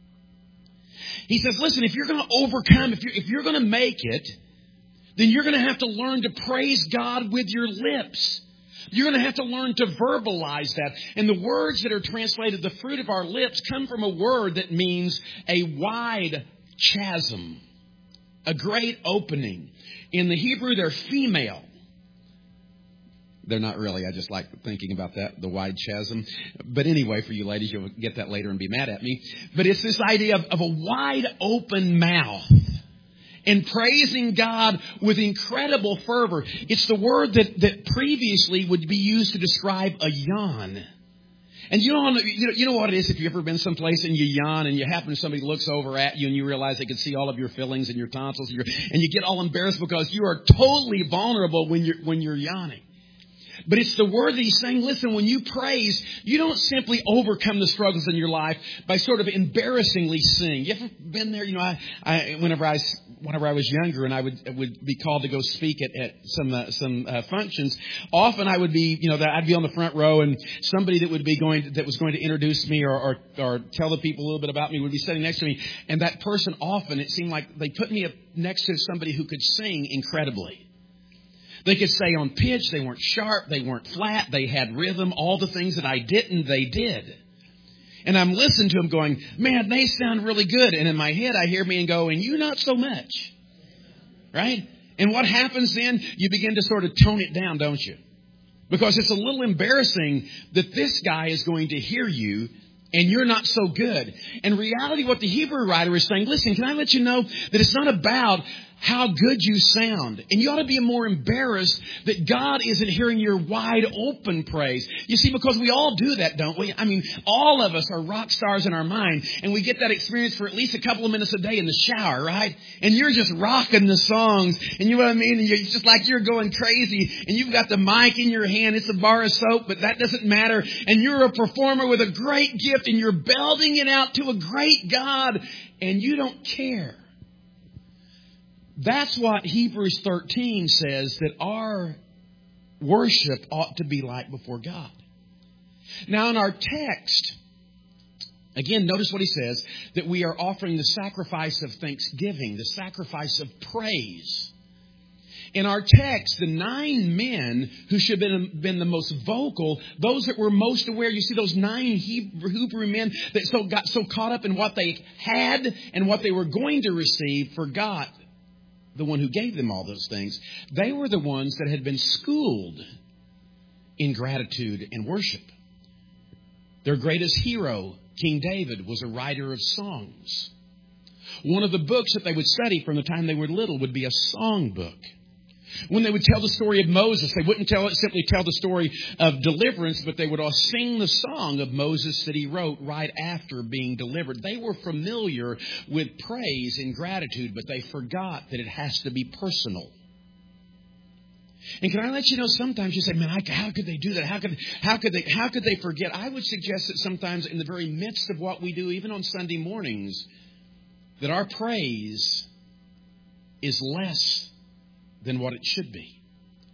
He says, listen, if you're going to overcome, if you're going to make it, then you're going to have to learn to praise God with your lips. You're going to have to learn to verbalize that. And the words that are translated, the fruit of our lips, come from a word that means a wide chasm, a great opening. In the Hebrew, they're female. They're not really. I just like thinking about that, the wide chasm. But anyway, for you ladies, you'll get that later and be mad at me. But it's this idea of a wide open mouth and praising God with incredible fervor. It's the word that previously would be used to describe a yawn. And you know what it is if you've ever been someplace and you yawn and you happen somebody looks over at you and you realize they can see all of your fillings and your tonsils and you get all embarrassed because you are totally vulnerable when you're yawning. But it's the word that he's saying, listen, when you praise, you don't simply overcome the struggles in your life by sort of embarrassingly sing. You ever been there? You know, whenever I was younger and I would be called to go speak at some functions, often I would be, I'd be on the front row and somebody that was going to introduce me or tell the people a little bit about me would be sitting next to me. And that person often, it seemed like they put me up next to somebody who could sing incredibly. They could stay on pitch. They weren't sharp. They weren't flat. They had rhythm. All the things that I didn't, they did. And I'm listening to them going, man, they sound really good. And in my head, I hear me and go, and you not so much. Right? And what happens then? You begin to sort of tone it down, don't you? Because it's a little embarrassing that this guy is going to hear you and you're not so good. In reality, what the Hebrew writer is saying, listen, can I let you know that it's not about how good you sound. And you ought to be more embarrassed that God isn't hearing your wide open praise. You see, because we all do that, don't we? I mean, all of us are rock stars in our mind. And we get that experience for at least a couple of minutes a day in the shower, right? And you're just rocking the songs. And you know what I mean? And you're just like you're going crazy. And you've got the mic in your hand. It's a bar of soap, but that doesn't matter. And you're a performer with a great gift. And you're belting it out to a great God. And you don't care. That's what Hebrews 13 says that our worship ought to be like before God. Now in our text, again, notice what he says, that we are offering the sacrifice of thanksgiving, the sacrifice of praise. In our text, the 9 men who should have been the most vocal, those that were most aware, you see those 9 Hebrew men that got so caught up in what they had and what they were going to receive, forgot the one who gave them all those things. They were the ones that had been schooled in gratitude and worship. Their greatest hero, King David, was a writer of songs. One of the books that they would study from the time they were little would be a song book. When they would tell the story of Moses, they wouldn't simply tell the story of deliverance, but they would all sing the song of Moses that he wrote right after being delivered. They were familiar with praise and gratitude, but they forgot that it has to be personal. And can I let you know, sometimes you say, man, how could they do that? How could they forget? I would suggest that sometimes in the very midst of what we do, even on Sunday mornings, that our praise is less than what it should be.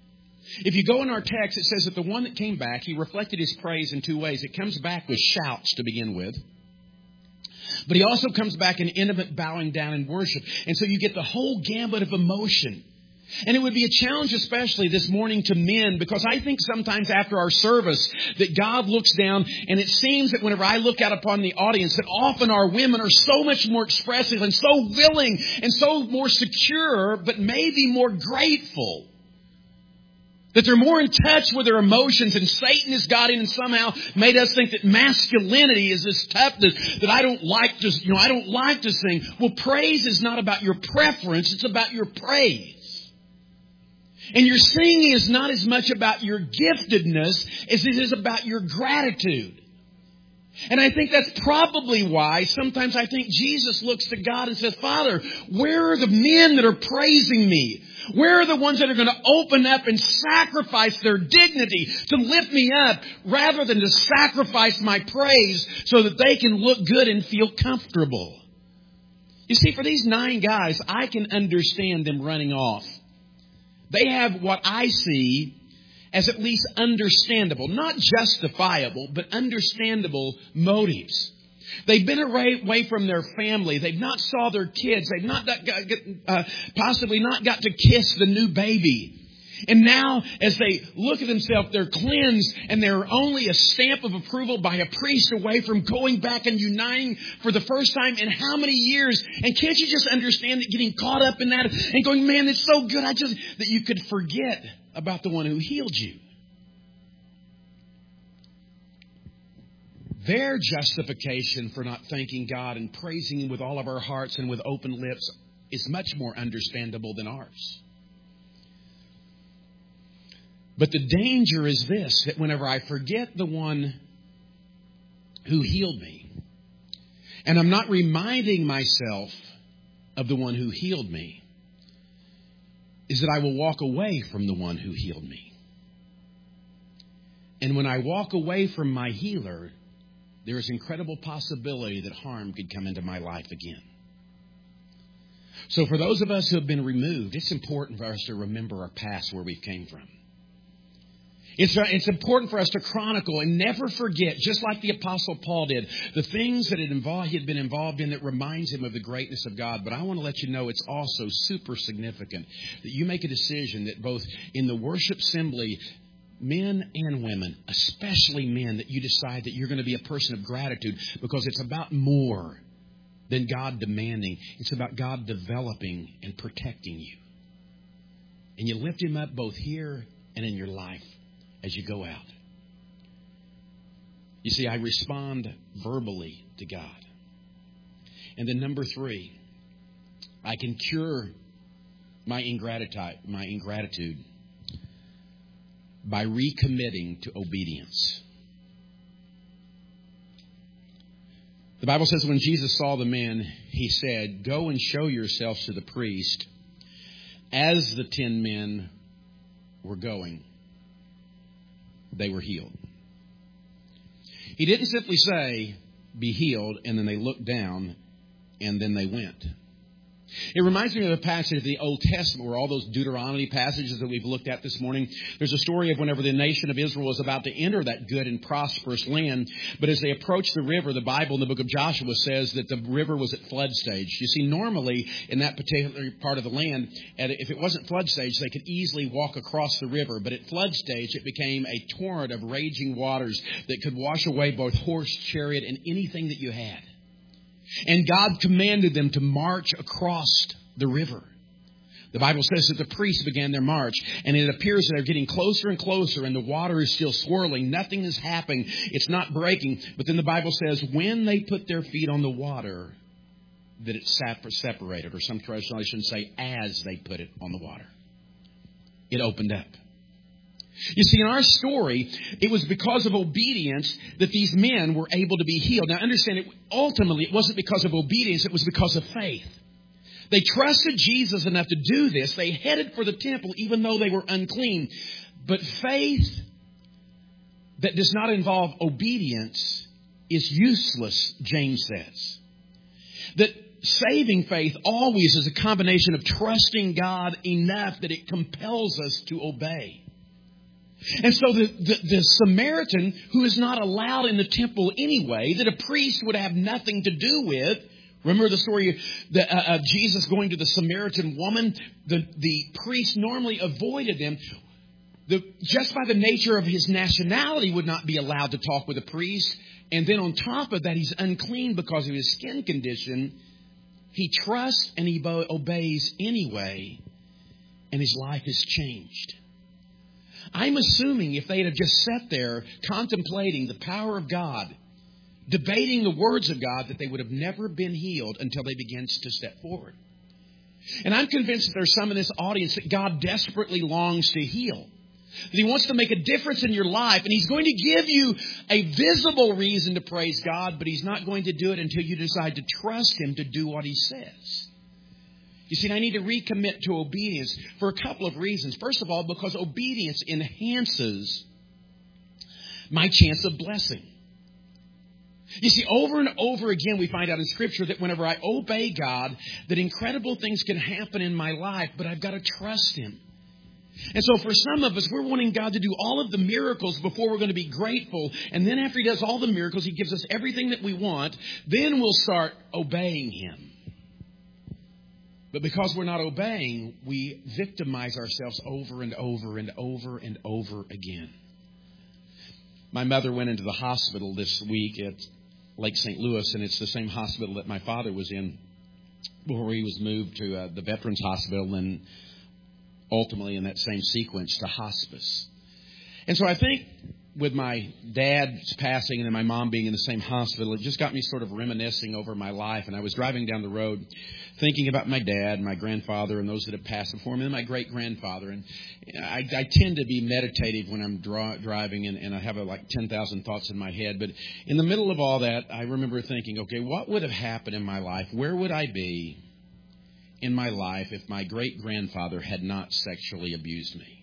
If you go in our text, it says that the one that came back, he reflected his praise in two ways. It comes back with shouts to begin with. But he also comes back in intimate bowing down in worship. And so you get the whole gambit of emotion. And it would be a challenge especially this morning to men, because I think sometimes after our service that God looks down, and it seems that whenever I look out upon the audience that often our women are so much more expressive and so willing and so more secure, but maybe more grateful. That they're more in touch with their emotions, and Satan has got in and somehow made us think that masculinity is this toughness that I don't like to sing. Well, praise is not about your preference, it's about your praise. And your singing is not as much about your giftedness as it is about your gratitude. And I think that's probably why sometimes I think Jesus looks to God and says, Father, where are the men that are praising me? Where are the ones that are going to open up and sacrifice their dignity to lift me up rather than to sacrifice my praise so that they can look good and feel comfortable? You see, for these 9 guys, I can understand them running off. They have what I see as at least understandable, not justifiable, but understandable motives. They've been away from their family. They've not saw their kids. They've not possibly not got to kiss the new baby. And now, as they look at themselves, they're cleansed, and they're only a stamp of approval by a priest away from going back and uniting for the first time in how many years? And can't you just understand that getting caught up in that and going, man, it's so good, that you could forget about the one who healed you. Their justification for not thanking God and praising Him with all of our hearts and with open lips is much more understandable than ours. But the danger is this, that whenever I forget the one who healed me, and I'm not reminding myself of the one who healed me, is that I will walk away from the one who healed me. And when I walk away from my healer, there is incredible possibility that harm could come into my life again. So for those of us who have been removed, it's important for us to remember our past, where we came from. It's important for us to chronicle and never forget, just like the Apostle Paul did, the things that he had been involved in that reminds him of the greatness of God. But I want to let you know it's also super significant that you make a decision that both in the worship assembly, men and women, especially men, that you decide that you're going to be a person of gratitude, because it's about more than God demanding. It's about God developing and protecting you. And you lift Him up both here and in your life as you go out. You see, I respond verbally to God. And then number 3, I can cure my ingratitude by recommitting to obedience. The Bible says when Jesus saw the men, He said, "Go and show yourselves to the priest." As the 10 men were going, they were healed. He didn't simply say, "Be healed," and then they looked down and then they went. It reminds me of a passage of the Old Testament where all those Deuteronomy passages that we've looked at this morning, there's a story of whenever the nation of Israel was about to enter that good and prosperous land. But as they approached the river, the Bible in the book of Joshua says that the river was at flood stage. You see, normally in that particular part of the land, if it wasn't flood stage, they could easily walk across the river. But at flood stage, it became a torrent of raging waters that could wash away both horse, chariot, and anything that you had. And God commanded them to march across the river. The Bible says that the priests began their march, and it appears that they're getting closer and closer, and the water is still swirling. Nothing is happening. It's not breaking. But then the Bible says when they put their feet on the water, that it separated, or some translations say as they put it on the water, it opened up. You see, in our story, it was because of obedience that these men were able to be healed. Now, understand, ultimately, it wasn't because of obedience. It was because of faith. They trusted Jesus enough to do this. They headed for the temple, even though they were unclean. But faith that does not involve obedience is useless, James says. That saving faith always is a combination of trusting God enough that it compels us to obey. And so the Samaritan, who is not allowed in the temple anyway, that a priest would have nothing to do with. Remember the story of Jesus going to the Samaritan woman? The priest normally avoided them. Just by the nature of his nationality would not be allowed to talk with a priest. And then on top of that, he's unclean because of his skin condition. He trusts and he obeys anyway. And his life is changed. I'm assuming if they had just sat there contemplating the power of God, debating the words of God, that they would have never been healed until they began to step forward. And I'm convinced that there's some in this audience that God desperately longs to heal. That He wants to make a difference in your life. And He's going to give you a visible reason to praise God, but He's not going to do it until you decide to trust Him to do what He says. You see, I need to recommit to obedience for a couple of reasons. First of all, because obedience enhances my chance of blessing. You see, over and over again, we find out in Scripture that whenever I obey God, that incredible things can happen in my life, but I've got to trust Him. And so for some of us, we're wanting God to do all of the miracles before we're going to be grateful. And then after He does all the miracles, He gives us everything that we want. Then we'll start obeying Him. But because we're not obeying, we victimize ourselves over and over and over and over again. My mother went into the hospital this week at Lake St. Louis, and it's the same hospital that my father was in before he was moved to the Veterans Hospital, and ultimately in that same sequence to hospice. And so I think with my dad's passing and then my mom being in the same hospital, it just got me sort of reminiscing over my life. And I was driving down the road thinking about my dad, my grandfather, and those that have passed before me, and my great-grandfather. And I tend to be meditative when I'm driving, and I have like 10,000 thoughts in my head. But in the middle of all that, I remember thinking, okay, what would have happened in my life? Where would I be in my life if my great-grandfather had not sexually abused me?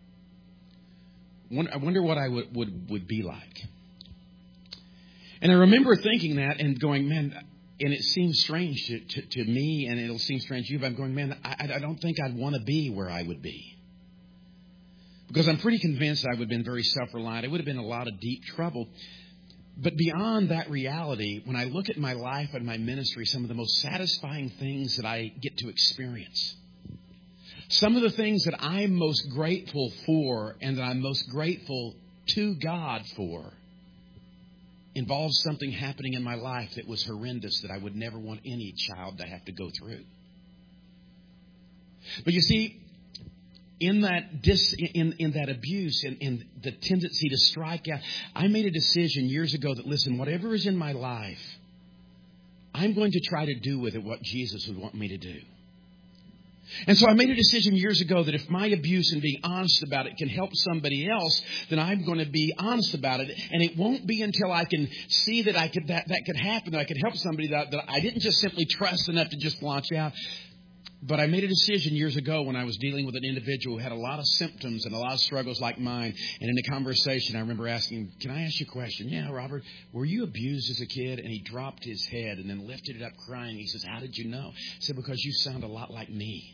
I wonder what I would be like. And I remember thinking that and going, man, and it seems strange to me, and it'll seem strange to you, but I'm going, man, I don't think I'd want to be where I would be. Because I'm pretty convinced I would have been very self-reliant. I would have been in a lot of deep trouble. But beyond that reality, when I look at my life and my ministry, some of the most satisfying things that I get to experience, some of the things that I'm most grateful for and that I'm most grateful to God for involves something happening in my life that was horrendous that I would never want any child to have to go through. But you see, in that abuse and in the tendency to strike out, I made a decision years ago that, listen, whatever is in my life, I'm going to try to do with it what Jesus would want me to do. And so I made a decision years ago that if my abuse and being honest about it can help somebody else, then I'm going to be honest about it. And it won't be until I can see that that could happen, that I could help somebody, that I didn't just simply trust enough to just launch out. But I made a decision years ago when I was dealing with an individual who had a lot of symptoms and a lot of struggles like mine. And in a conversation, I remember asking him, can I ask you a question? Yeah, Robert, were you abused as a kid? And he dropped his head and then lifted it up crying. He says, how did you know? I said, because you sound a lot like me.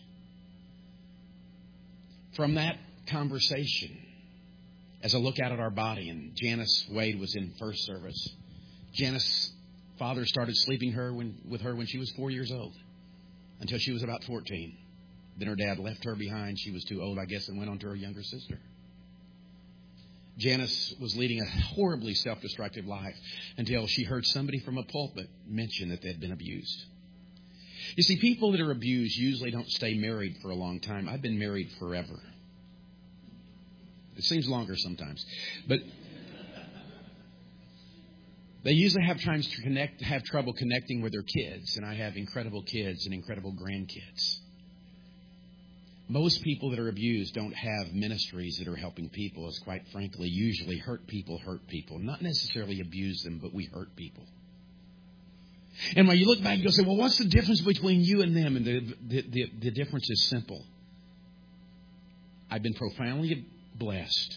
From that conversation, as I look out at our body, and Janice Wade was in first service, Janice's father started sleeping with her when she was 4 years old, until she was about 14. Then her dad left her behind. She was too old, I guess, and went on to her younger sister. Janice was leading a horribly self-destructive life until she heard somebody from a pulpit mention that they'd been abused. You see, people that are abused usually don't stay married for a long time. I've been married forever. It seems longer sometimes. But they usually have trouble connecting with their kids. And I have incredible kids and incredible grandkids. Most people that are abused don't have ministries that are helping people, as quite frankly, usually hurt people. Not necessarily abuse them, but we hurt people. And when you look back, you'll say, well, what's the difference between you and them? And the difference is simple. I've been profoundly blessed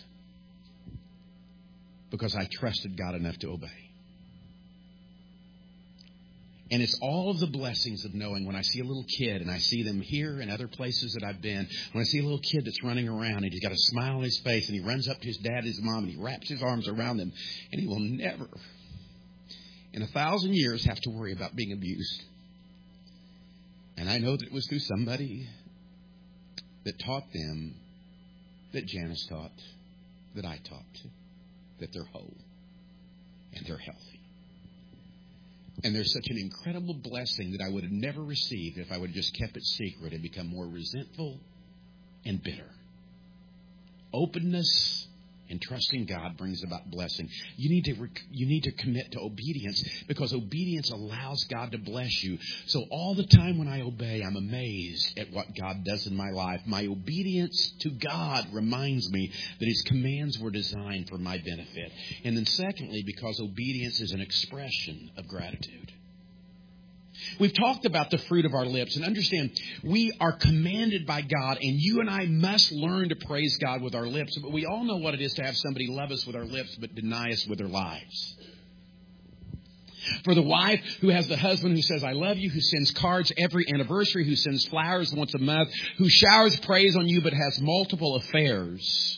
because I trusted God enough to obey. And it's all of the blessings of knowing when I see a little kid, and I see them here and other places that I've been, when I see a little kid that's running around and he's got a smile on his face and he runs up to his dad and his mom and he wraps his arms around them, and he will never in 1,000 years have to worry about being abused. And I know that it was through somebody that taught them, that Janice taught, that I taught, that they're whole and they're healthy. And there's such an incredible blessing that I would have never received if I would have just kept it secret and become more resentful and bitter. Openness and trusting God brings about blessing. You need to commit to obedience, because obedience allows God to bless you. So all the time when I obey, I'm amazed at what God does in my life. My obedience to God reminds me that His commands were designed for my benefit. And then secondly, because obedience is an expression of gratitude. We've talked about the fruit of our lips, and understand we are commanded by God, and you and I must learn to praise God with our lips. But we all know what it is to have somebody love us with our lips but deny us with their lives. For the wife who has the husband who says, I love you, who sends cards every anniversary, who sends flowers once a month, who showers praise on you but has multiple affairs,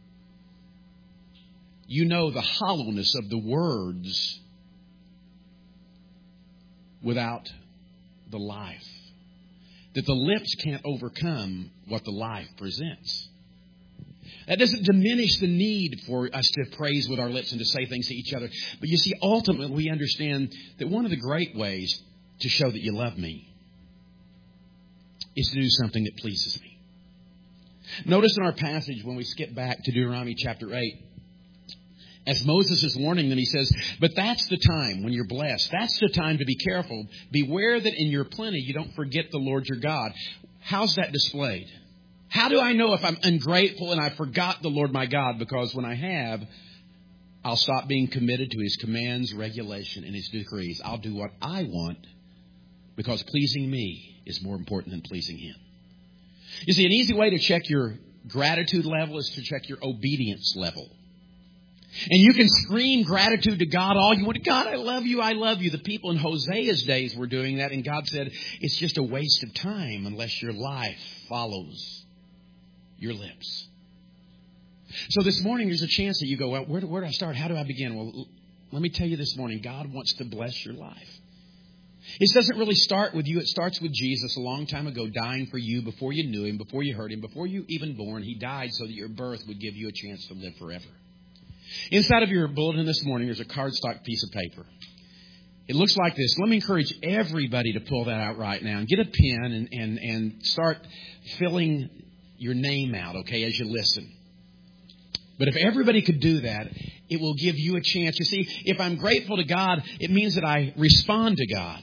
you know the hollowness of the words without the life. That the lips can't overcome what the life presents. That doesn't diminish the need for us to praise with our lips and to say things to each other. But you see, ultimately we understand that one of the great ways to show that you love me is to do something that pleases me. Notice in our passage, when we skip back to Deuteronomy chapter 8, as Moses is warning them, he says, but that's the time when you're blessed. That's the time to be careful. Beware that in your plenty you don't forget the Lord your God. How's that displayed? How do I know if I'm ungrateful and I forgot the Lord my God? Because when I have, I'll stop being committed to His commands, regulation, and His decrees. I'll do what I want, because pleasing me is more important than pleasing Him. You see, an easy way to check your gratitude level is to check your obedience level. And you can scream gratitude to God all you want. God, I love you. I love you. The people in Hosea's days were doing that. And God said, it's just a waste of time unless your life follows your lips. So this morning, there's a chance that you go, well, where do I start? How do I begin? Well, let me tell you this morning, God wants to bless your life. It doesn't really start with you. It starts with Jesus a long time ago, dying for you before you knew Him, before you heard Him, before you even born. He died so that your birth would give you a chance to live forever. Inside of your bulletin this morning, there's a cardstock piece of paper. It looks like this. Let me encourage everybody to pull that out right now and get a pen and start filling your name out, okay, as you listen. But if everybody could do that, it will give you a chance. You see, if I'm grateful to God, it means that I respond to God.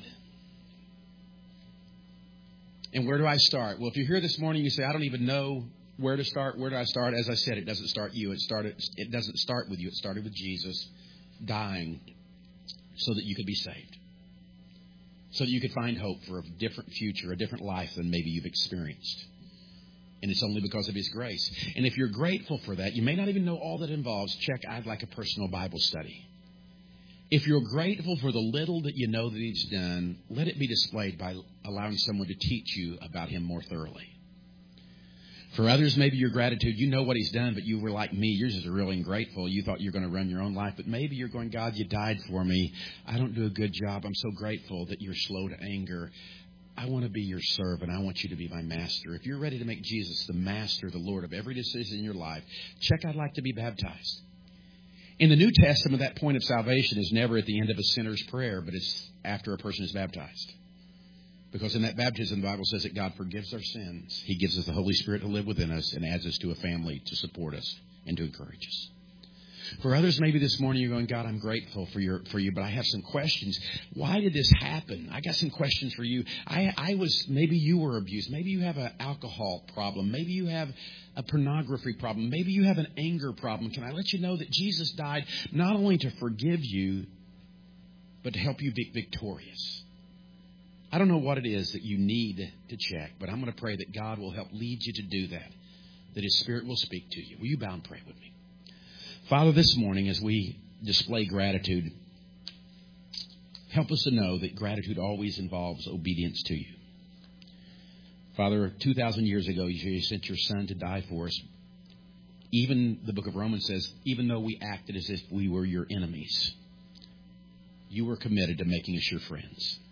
And where do I start? Well, if you're here this morning, you say, I don't even know where to start. Where do I start? As I said, it doesn't start you. It doesn't start with you. It started with Jesus dying so that you could be saved. So that you could find hope for a different future, a different life than maybe you've experienced. And it's only because of His grace. And if you're grateful for that, you may not even know all that involves. Check, I'd like a personal Bible study. If you're grateful for the little that you know that He's done, let it be displayed by allowing someone to teach you about Him more thoroughly. For others, maybe your gratitude, you know what He's done, but you were like me. Yours is really ungrateful. You thought you were going to run your own life, but maybe you're going, God, you died for me. I don't do a good job. I'm so grateful that you're slow to anger. I want to be your servant. I want you to be my master. If you're ready to make Jesus the master, the Lord of every decision in your life, check, I'd like to be baptized. In the New Testament, that point of salvation is never at the end of a sinner's prayer, but it's after a person is baptized. Because in that baptism, the Bible says that God forgives our sins. He gives us the Holy Spirit to live within us and adds us to a family to support us and to encourage us. For others, maybe this morning you're going, God, I'm grateful for you, but I have some questions. Why did this happen? I got some questions for you. Maybe you were abused. Maybe you have an alcohol problem. Maybe you have a pornography problem. Maybe you have an anger problem. Can I let you know that Jesus died not only to forgive you, but to help you be victorious? I don't know what it is that you need to check, but I'm going to pray that God will help lead you to do that His Spirit will speak to you. Will you bow and pray with me? Father, this morning as we display gratitude, Help us to know that gratitude always involves obedience to you. Father, 2,000 years ago, you sent your Son to die for us. Even the book of Romans says, even though we acted as if we were your enemies, you were committed to making us your friends.